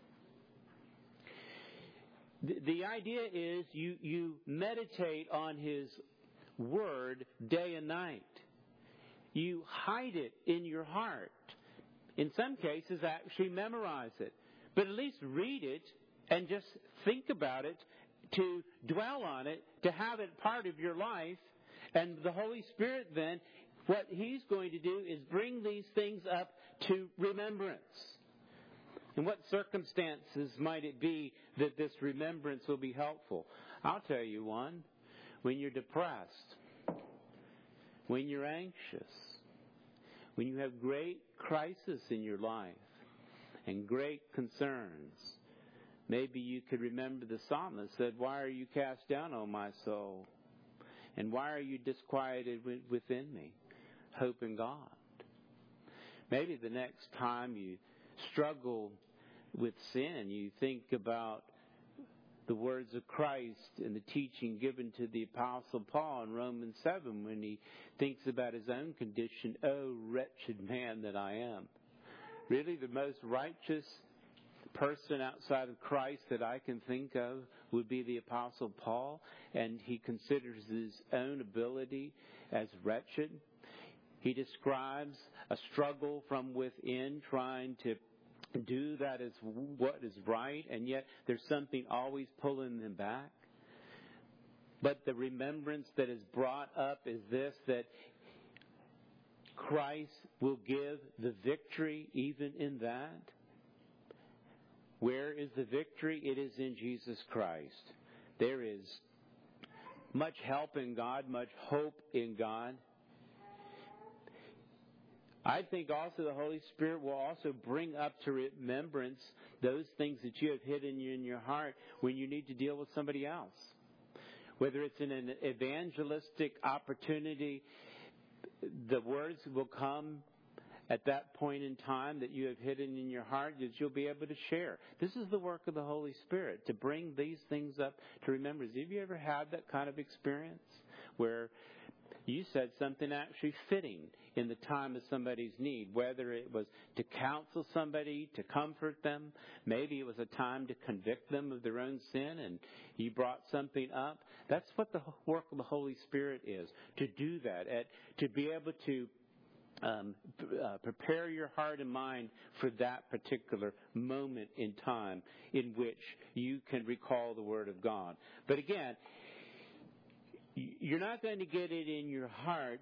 The idea is you meditate on His word day and night. You hide it in your heart. In some cases, actually memorize it. But at least read it and just think about it, to dwell on it, to have it part of your life. And the Holy Spirit then, what He's going to do is bring these things up to remembrance. In what circumstances might it be that this remembrance will be helpful? I'll tell you one. When you're depressed, when you're anxious, when you have great crisis in your life and great concerns, maybe you could remember the psalmist said, "Why are you cast down, O my soul? And why are you disquieted within me? Hope in God." Maybe the next time you struggle with sin, you think about the words of Christ and the teaching given to the Apostle Paul in Romans 7 when he thinks about his own condition. "Oh, wretched man that I am." Really, the most righteous person outside of Christ that I can think of would be the Apostle Paul, and he considers his own ability as wretched. He describes a struggle from within, trying to do that is what is right, and yet there's something always pulling him back. But the remembrance that is brought up is this, that Christ will give the victory even in that. Where is the victory? It is in Jesus Christ. There is much help in God, much hope in God. I think also the Holy Spirit will also bring up to remembrance those things that you have hidden in your heart when you need to deal with somebody else. Whether it's in an evangelistic opportunity, the words will come at that point in time that you have hidden in your heart that you'll be able to share. This is the work of the Holy Spirit, to bring these things up to remembrance. Have you ever had that kind of experience where you said something actually fitting in the time of somebody's need, whether it was to counsel somebody, to comfort them, maybe it was a time to convict them of their own sin and you brought something up? That's what the work of the Holy Spirit is, to do that, to be able to prepare your heart and mind for that particular moment in time in which you can recall the Word of God. But again, you're not going to get it in your heart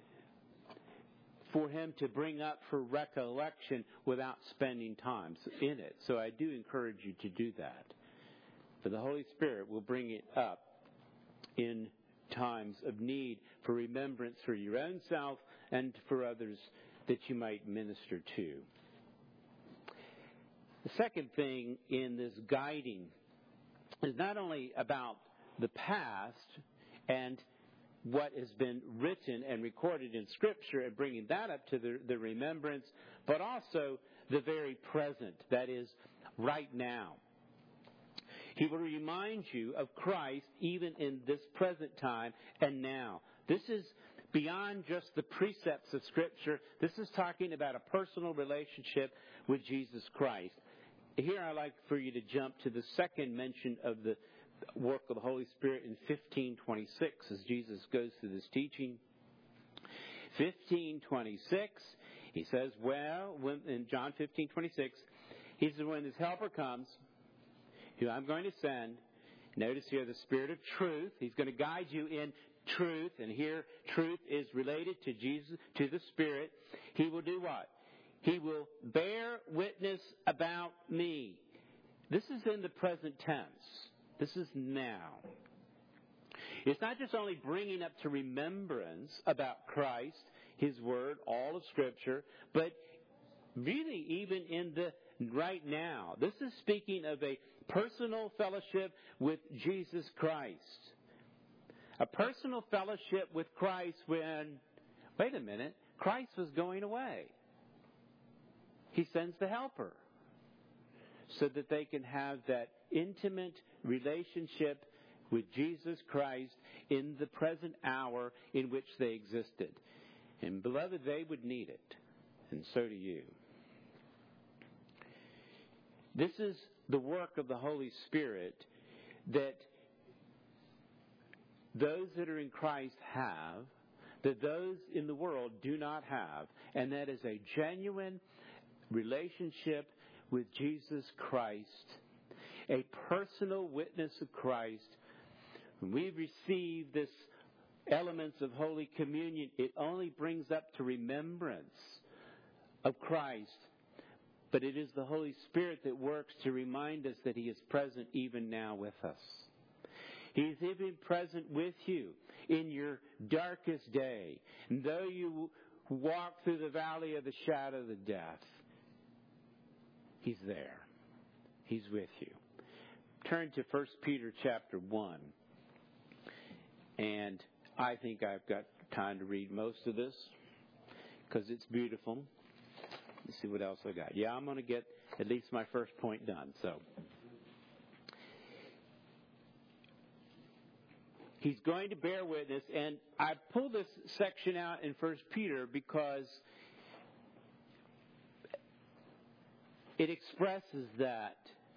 for Him to bring up for recollection without spending time in it. So I do encourage you to do that. For the Holy Spirit will bring it up in times of need for remembrance for your own self and for others that you might minister to. The second thing in this guiding is not only about the past and what has been written and recorded in Scripture and bringing that up to the remembrance, but also the very present, that is, right now. He will remind you of Christ even in this present time and now. This is beyond just the precepts of Scripture. This is talking about a personal relationship with Jesus Christ. Here I'd like for you to jump to the second mention of the work of the Holy Spirit in 15:26 as Jesus goes through this teaching. 15:26, he says, in John 15:26, he says, when this Helper comes, who I'm going to send, notice here the Spirit of truth, He's going to guide you in truth, and here truth is related to Jesus, to the Spirit. He will do what? He will bear witness about me. This is in the present tense. This is now. It's not just only bringing up to remembrance about Christ, His Word, all of Scripture, but really even in the right now. This is speaking of a personal fellowship with Jesus Christ. A personal fellowship with Christ when, wait a minute, Christ was going away. He sends the Helper so that they can have that intimate relationship with Jesus Christ in the present hour in which they existed. And beloved, they would need it. And so do you. This is the work of the Holy Spirit that those that are in Christ have, that those in the world do not have, and that is a genuine relationship with Jesus Christ, a personal witness of Christ. When we receive this elements of Holy Communion, it only brings up to remembrance of Christ. But it is the Holy Spirit that works to remind us that He is present even now with us. He is even present with you in your darkest day. And though you walk through the valley of the shadow of death, He's there. He's with you. Turn to 1 Peter chapter 1. And I think I've got time to read most of this because it's beautiful. Let's see what else I got. Yeah, I'm going to get at least my first point done. So, He's going to bear witness, and I pulled this section out in 1 Peter because it expresses that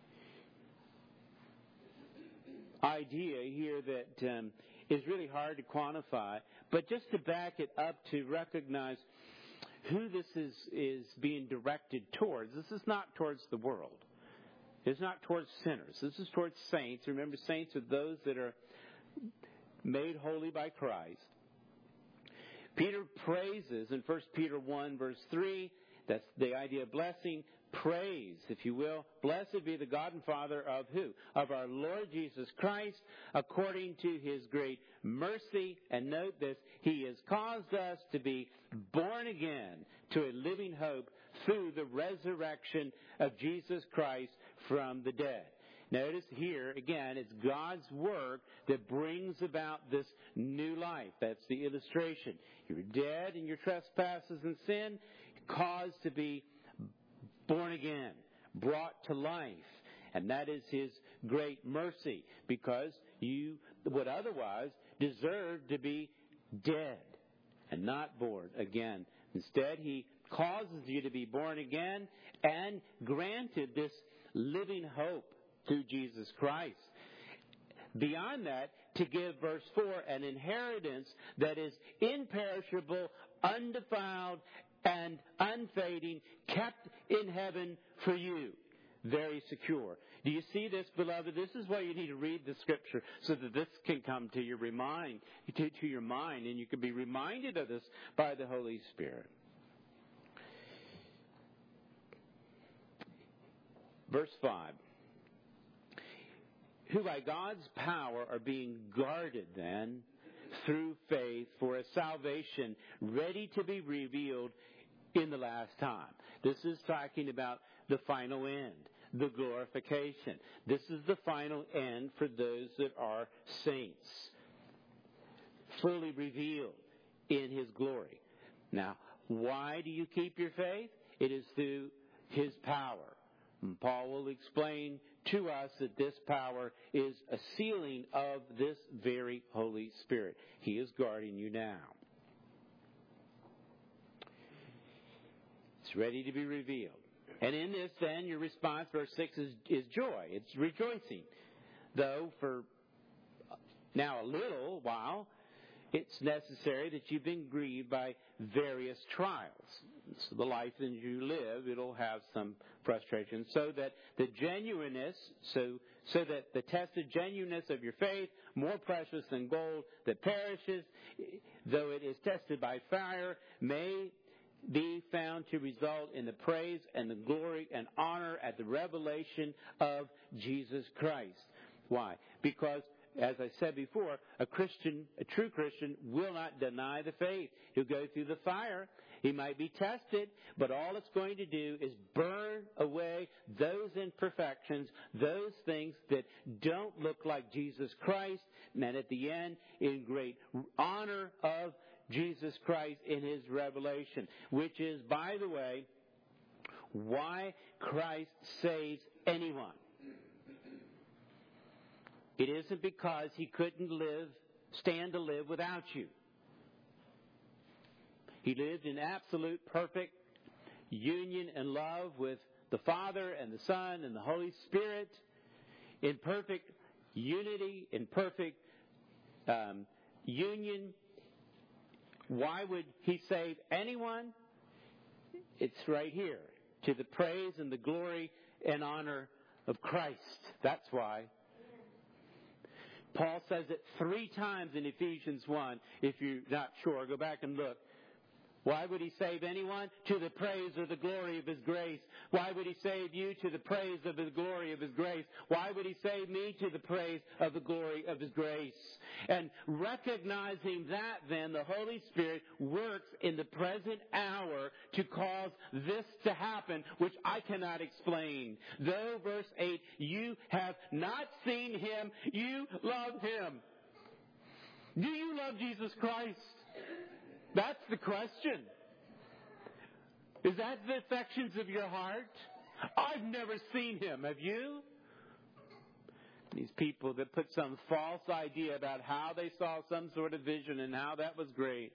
idea here that is really hard to quantify, but just to back it up to recognize who this is being directed towards. This is not towards the world. It's not towards sinners. This is towards saints. Remember, saints are those that are made holy by Christ. Peter praises in 1 Peter 1 verse 3, that's the idea of blessing, praise, if you will. Blessed be the God and Father of who? Of our Lord Jesus Christ, according to His great mercy. And note this, He has caused us to be born again to a living hope through the resurrection of Jesus Christ from the dead. Notice here, again, it's God's work that brings about this new life. That's the illustration. You're dead in your trespasses and sin, caused to be born again, brought to life. And that is His great mercy, because you would otherwise deserve to be dead and not born again. Instead, He causes you to be born again and granted this living hope through Jesus Christ. Beyond that, to give, verse 4, an inheritance that is imperishable, undefiled, and unfading, kept in heaven for you. Very secure. Do you see this, beloved? This is why you need to read the Scripture, so that this can come to your mind, and you can be reminded of this by the Holy Spirit. Verse 5. Who by God's power are being guarded then through faith for a salvation ready to be revealed in the last time. This is talking about the final end, the glorification. This is the final end for those that are saints, fully revealed in His glory. Now, why do you keep your faith? It is through His power. And Paul will explain to us that this power is a sealing of this very Holy Spirit. He is guarding you now. It's ready to be revealed. And in this, then, your response, verse 6, is joy. It's rejoicing. Though for now a little while, it's necessary that you've been grieved by various trials. So the life that you live, it'll have some frustration. So that the genuineness, so that the tested genuineness of your faith, more precious than gold that perishes, though it is tested by fire, may be found to result in the praise and the glory and honor at the revelation of Jesus Christ. Why? Because as I said before, a true Christian will not deny the faith. He'll go through the fire. He might be tested, but all it's going to do is burn away those imperfections, those things that don't look like Jesus Christ, and at the end, in great honor of Jesus Christ in His revelation, which is, by the way, why Christ saves anyone. It isn't because He couldn't stand to live without you. He lived in absolute perfect union and love with the Father and the Son and the Holy Spirit, in perfect unity, in perfect union. Why would He save anyone? It's right here, to the praise and the glory and honor of Christ. That's why. Paul says it 3 times in Ephesians 1. If you're not sure, go back and look. Why would He save anyone? To the praise or the glory of His grace. Why would He save you? To the praise of His glory of His grace. Why would He save me? To the praise of the glory of His grace. And recognizing that, then, the Holy Spirit works in the present hour to cause this to happen, which I cannot explain. Though, verse 8, you have not seen Him, you love Him. Do you love Jesus Christ? That's the question. Is that the affections of your heart? I've never seen Him. Have you? These people that put some false idea about how they saw some sort of vision and how that was great.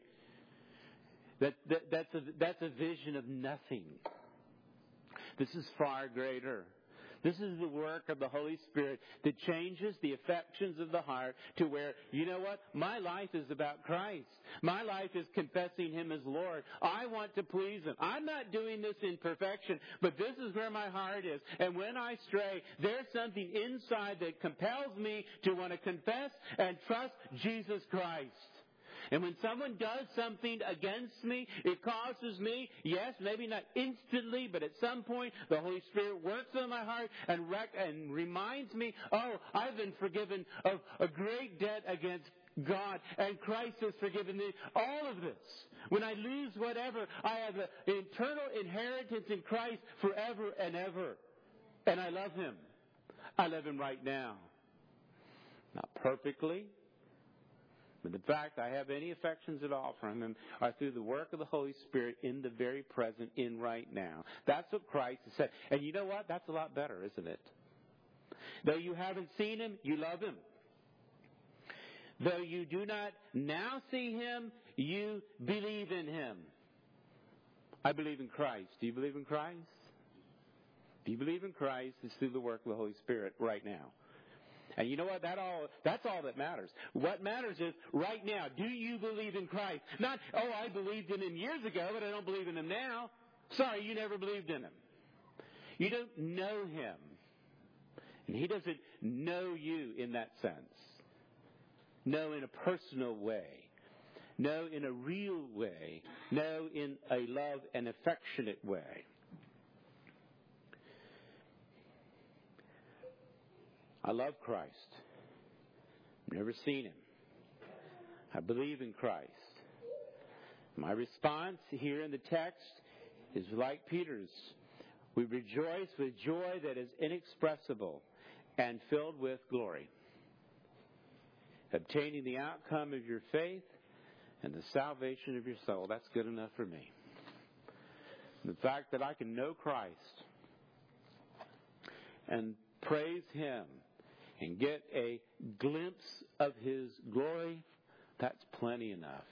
That's a vision of nothing. This is far greater. This is the work of the Holy Spirit that changes the affections of the heart to where, you know what? My life is about Christ. My life is confessing Him as Lord. I want to please Him. I'm not doing this in perfection, but this is where my heart is. And when I stray, there's something inside that compels me to want to confess and trust Jesus Christ. And when someone does something against me, it causes me, yes, maybe not instantly, but at some point, the Holy Spirit works on my heart and reminds me, oh, I've been forgiven of a great debt against God, and Christ has forgiven me. All of this. When I lose whatever, I have an eternal inheritance in Christ forever and ever. And I love Him. I love Him right now. Not perfectly. But the fact I have any affections at all for Him are through the work of the Holy Spirit in the very present, in right now. That's what Christ has said. And you know what? That's a lot better, isn't it? Though you haven't seen Him, you love Him. Though you do not now see Him, you believe in Him. I believe in Christ. Do you believe in Christ? If you believe in Christ, it's through the work of the Holy Spirit right now. And you know what? That's all that matters. What matters is, right now, do you believe in Christ? Not, oh, I believed in Him years ago, but I don't believe in Him now. Sorry, you never believed in Him. You don't know Him. And He doesn't know you in that sense. Know in a personal way. Know in a real way. Know in a love and affectionate way. I love Christ. I've never seen Him. I believe in Christ. My response here in the text is like Peter's. We rejoice with joy that is inexpressible and filled with glory, obtaining the outcome of your faith and the salvation of your soul. That's good enough for me. The fact that I can know Christ and praise Him and get a glimpse of His glory, that's plenty enough.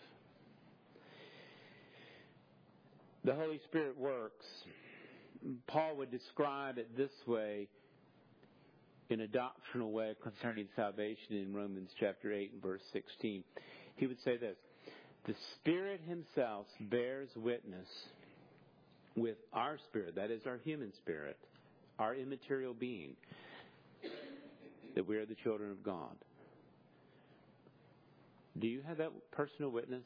The Holy Spirit works. Paul would describe it this way in a doctrinal way concerning salvation in Romans chapter 8 and verse 16. He would say this: the Spirit Himself bears witness with our spirit, that is our human spirit, our immaterial being, that we are the children of God. Do you have that personal witness?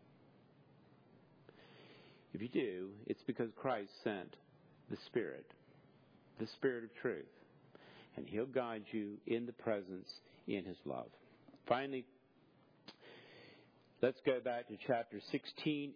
If you do, it's because Christ sent the Spirit of truth. And He'll guide you in the presence, in His love. Finally, let's go back to chapter 16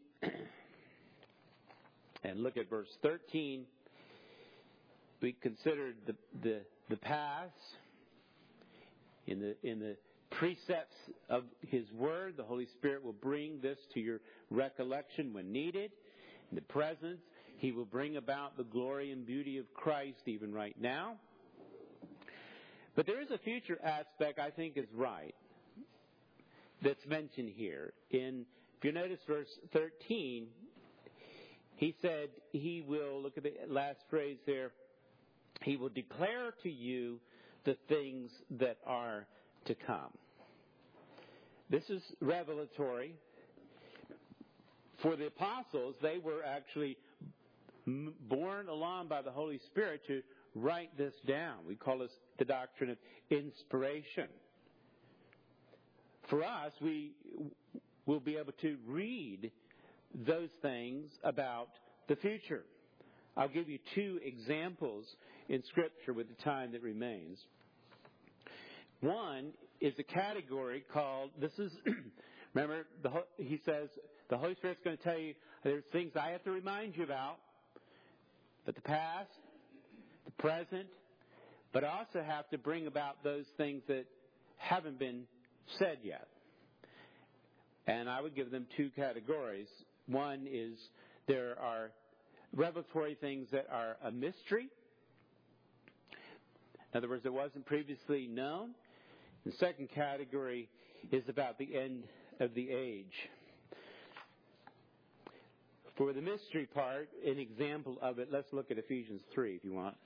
and look at verse 13. We considered the past in the precepts of His Word. The Holy Spirit will bring this to your recollection when needed. In the present, He will bring about the glory and beauty of Christ even right now. But there is a future aspect I think is right that's mentioned here. If you notice verse 13, He said He will, look at the last phrase there, He will declare to you the things that are to come. This is revelatory. For the apostles, they were actually borne along by the Holy Spirit to write this down. We call this the doctrine of inspiration. For us, we will be able to read those things about the future. I'll give you two examples in Scripture with the time that remains. One is a category called, remember, he says, the Holy Spirit's going to tell you there's things I have to remind you about, but the past, the present, but I also have to bring about those things that haven't been said yet. And I would give them two categories. One is there are revelatory things that are a mystery. In other words, it wasn't previously known. The second category is about the end of the age. For the mystery part, an example of it, let's look at Ephesians 3 if you want.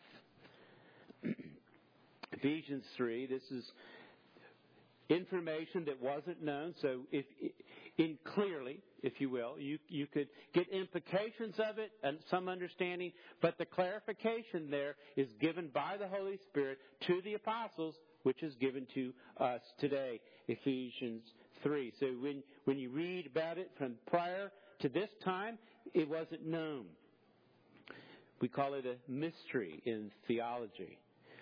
Ephesians 3, this is information that wasn't known, so clearly, if you will, you could get implications of it and some understanding, but the clarification there is given by the Holy Spirit to the apostles, which is given to us today, Ephesians 3. So when you read about it from prior to this time, it wasn't known. We call it a mystery in theology.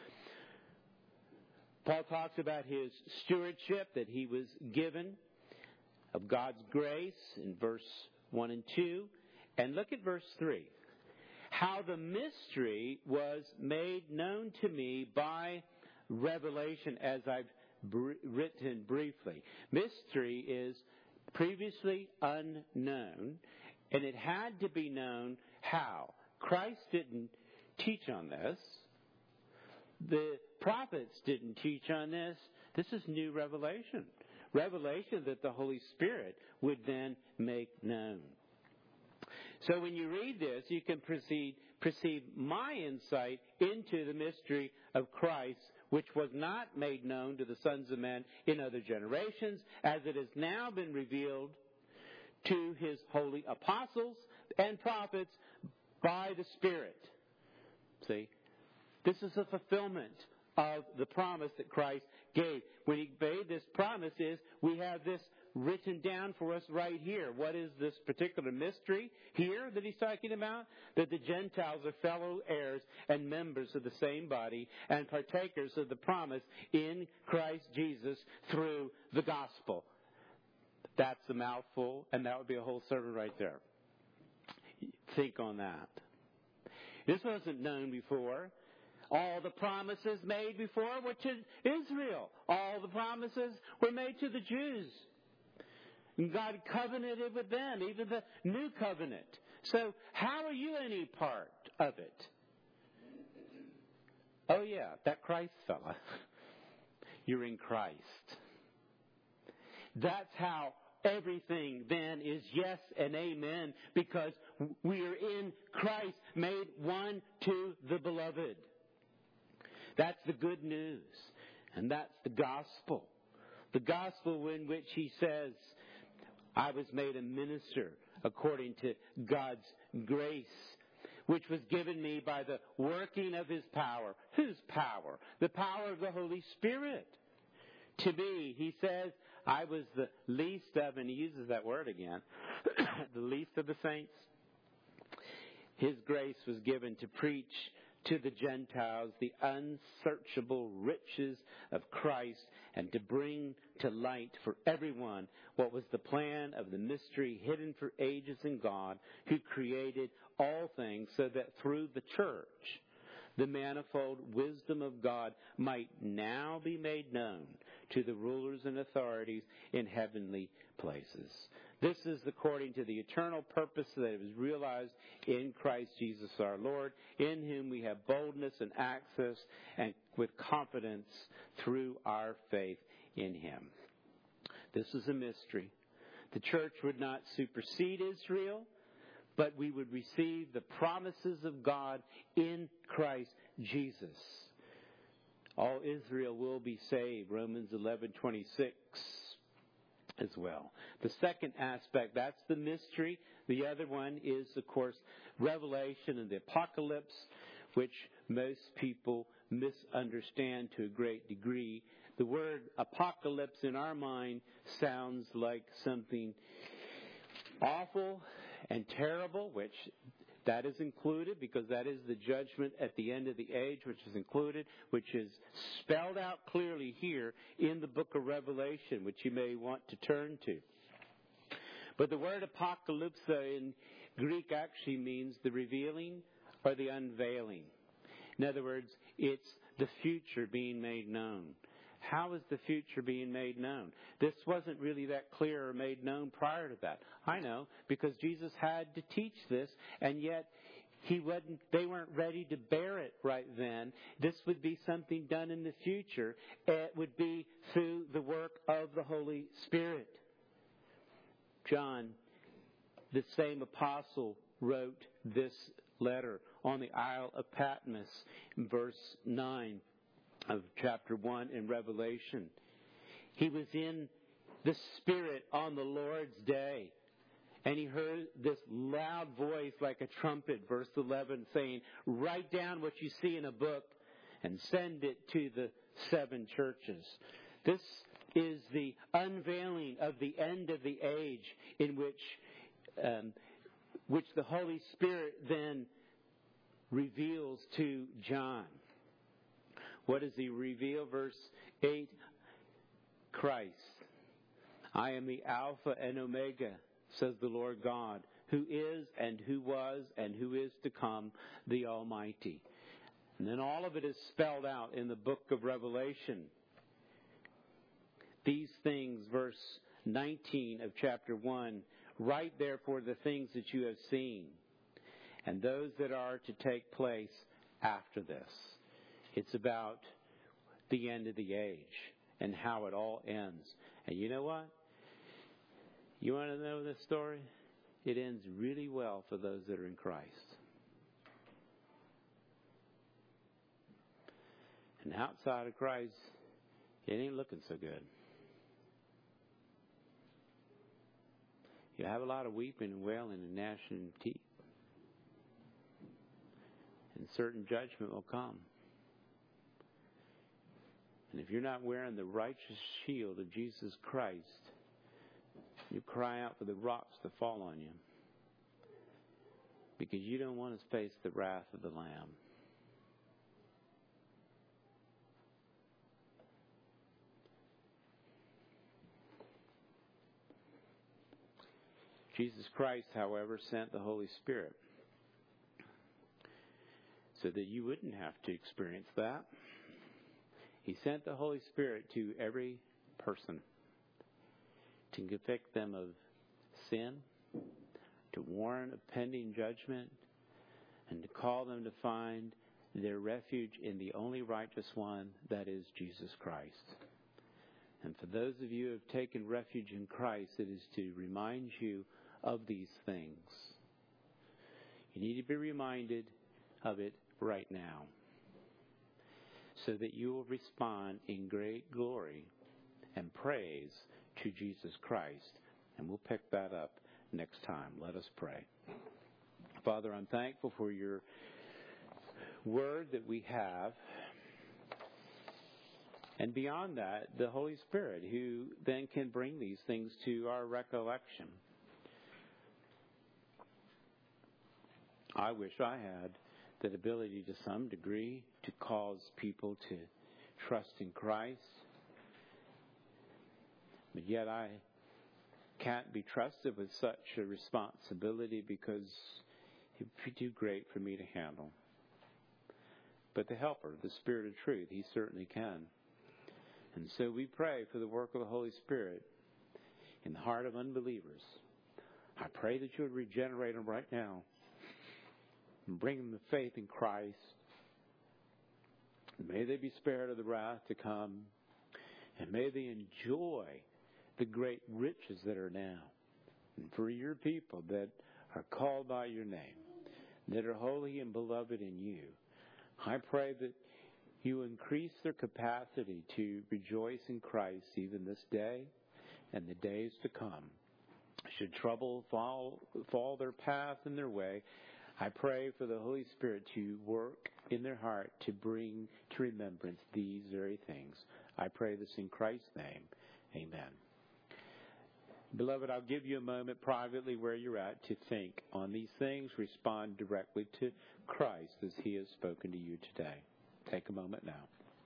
Paul talks about his stewardship that he was given of God's grace in verse 1 and 2. And look at verse 3. How the mystery was made known to me by revelation, as I've written briefly. Mystery is previously unknown, and it had to be known how. Christ didn't teach on this. The prophets didn't teach on this. This is new revelation. Revelation that the Holy Spirit would then make known. So when you read this, you can perceive my insight into the mystery of Christ, which was not made known to the sons of men in other generations, as it has now been revealed to His holy apostles and prophets by the Spirit. See? This is a fulfillment of the promise that Christ gave. When He made this promise we have this written down for us right here. What is this particular mystery here that He's talking about? That the Gentiles are fellow heirs and members of the same body and partakers of the promise in Christ Jesus through the gospel. That's a mouthful, and that would be a whole sermon right there. Think on that. This wasn't known before. All the promises made before were to Israel. All the promises were made to the Jews. And God covenanted with them, even the new covenant. So how are you any part of it? Oh yeah, that Christ fella. You're in Christ. That's how everything then is yes and amen, because we are in Christ, made one to the beloved. That's the good news. And that's the gospel. The gospel in which He says, I was made a minister according to God's grace, which was given me by the working of His power. Whose power? The power of the Holy Spirit. To me, He says, I was the least of, and He uses that word again, the least of the saints. His grace was given to preach to the Gentiles the unsearchable riches of Christ, and to bring to light for everyone what was the plan of the mystery hidden for ages in God, who created all things, so that through the church the manifold wisdom of God might now be made known to the rulers and authorities in heavenly places. This is according to the eternal purpose that it was realized in Christ Jesus our Lord, in whom we have boldness and access and with confidence through our faith in Him. This is a mystery. The church would not supersede Israel, but we would receive the promises of God in Christ Jesus. All Israel will be saved, Romans 11:26 as well. The second aspect, that's the mystery. The other one is, of course, Revelation and the Apocalypse, which most people misunderstand to a great degree. The word apocalypse in our mind sounds like something awful and terrible, which that is included, because that is the judgment at the end of the age, which is included, which is spelled out clearly here in the book of Revelation, which you may want to turn to. But the word apocalypse in Greek actually means the revealing or the unveiling. In other words, it's the future being made known. How is the future being made known? This wasn't really that clear or made known prior to that. I know, because Jesus had to teach this, and yet they weren't ready to bear it right then. This would be something done in the future. It would be through the work of the Holy Spirit. John, the same apostle, wrote this letter on the Isle of Patmos in verse 9 of chapter 1 in Revelation. He was in the Spirit on the Lord's day, and he heard this loud voice like a trumpet, verse 11, saying, "Write down what you see in a book and send it to the 7 churches." This is the unveiling of the end of the age, in which the Holy Spirit then reveals to John. What does he reveal? Verse 8, Christ. "I am the Alpha and Omega, says the Lord God, who is and who was and who is to come, the Almighty." And then all of it is spelled out in the book of Revelation. These things, verse 19 of chapter 1, "Write therefore the things that you have seen, and those that are to take place after this." It's about the end of the age and how it all ends. And you know what? You want to know this story? It ends really well for those that are in Christ. And outside of Christ, it ain't looking so good. You have a lot of weeping and wailing and gnashing of teeth. And certain judgment will come. And if you're not wearing the righteous shield of Jesus Christ, you cry out for the rocks to fall on you, because you don't want to face the wrath of the Lamb. Jesus Christ, however, sent the Holy Spirit so that you wouldn't have to experience that. He sent the Holy Spirit to every person to convict them of sin, to warn of pending judgment, and to call them to find their refuge in the only righteous one, that is Jesus Christ. And for those of you who have taken refuge in Christ, it is to remind you of these things. You need to be reminded of it right now, so that you will respond in great glory and praise to Jesus Christ. And we'll pick that up next time. Let us pray. Father, I'm thankful for your word that we have. And beyond that, the Holy Spirit, who then can bring these things to our recollection. I wish I had that ability to some degree to cause people to trust in Christ. But yet I can't be trusted with such a responsibility because it would be too great for me to handle. But the Helper, the Spirit of truth, He certainly can. And so we pray for the work of the Holy Spirit in the heart of unbelievers. I pray that you would regenerate them right now and bring them to faith in Christ. May they be spared of the wrath to come, and may they enjoy the great riches that are now. And for your people that are called by your name, that are holy and beloved in you, I pray that you increase their capacity to rejoice in Christ even this day and the days to come. Should trouble fall their path and their way, I pray for the Holy Spirit to work in their heart to bring to remembrance these very things. I pray this in Christ's name. Amen. Beloved, I'll give you a moment privately where you're at to think on these things. Respond directly to Christ as He has spoken to you today. Take a moment now.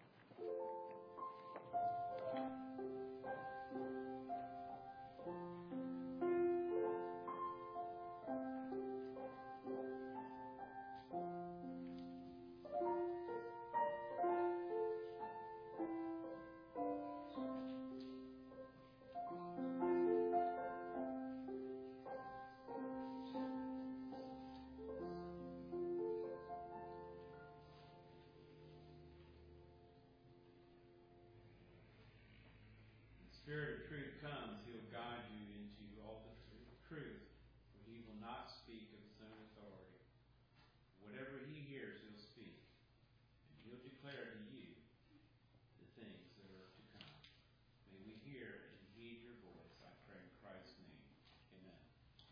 Spirit of truth comes, He'll guide you into all the truth, for He will not speak of His own authority. Whatever He hears, He'll speak, and He'll declare to you the things that are to come. May we hear and heed your voice, I pray in Christ's name. Amen.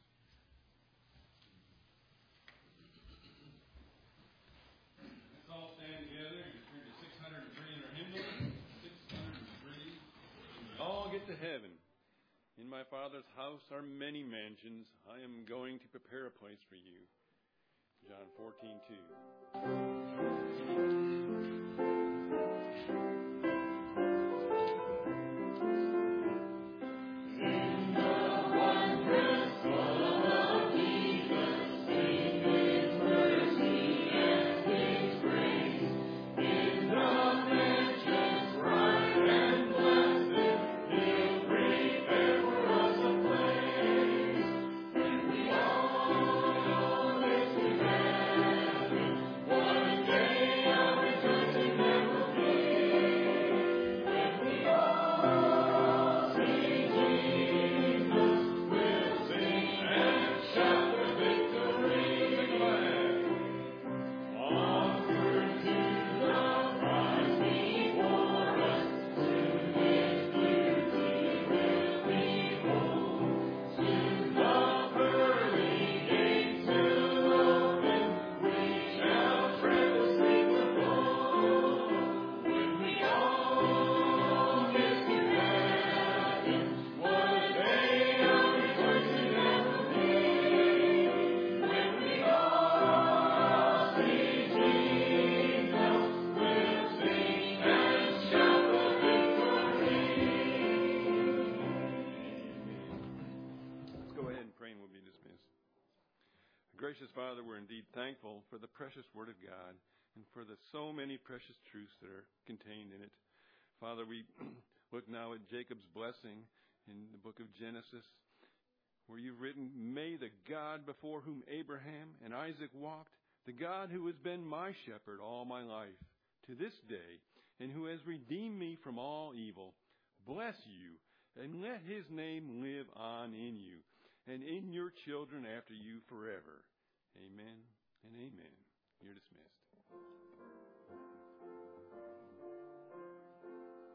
Let's all stand together and turn to 603 in our hymn book. 603. All get to heaven. In my Father's house are many mansions. I am going to prepare a place for you. John 14:2. Gracious Father, we're indeed thankful for the precious Word of God and for the so many precious truths that are contained in it. Father, we look now at Jacob's blessing in the book of Genesis, where you've written, "May the God before whom Abraham and Isaac walked, the God who has been my shepherd all my life, to this day, and who has redeemed me from all evil, bless you, and let His name live on in you, and in your children after you forever. Amen and amen." You're dismissed.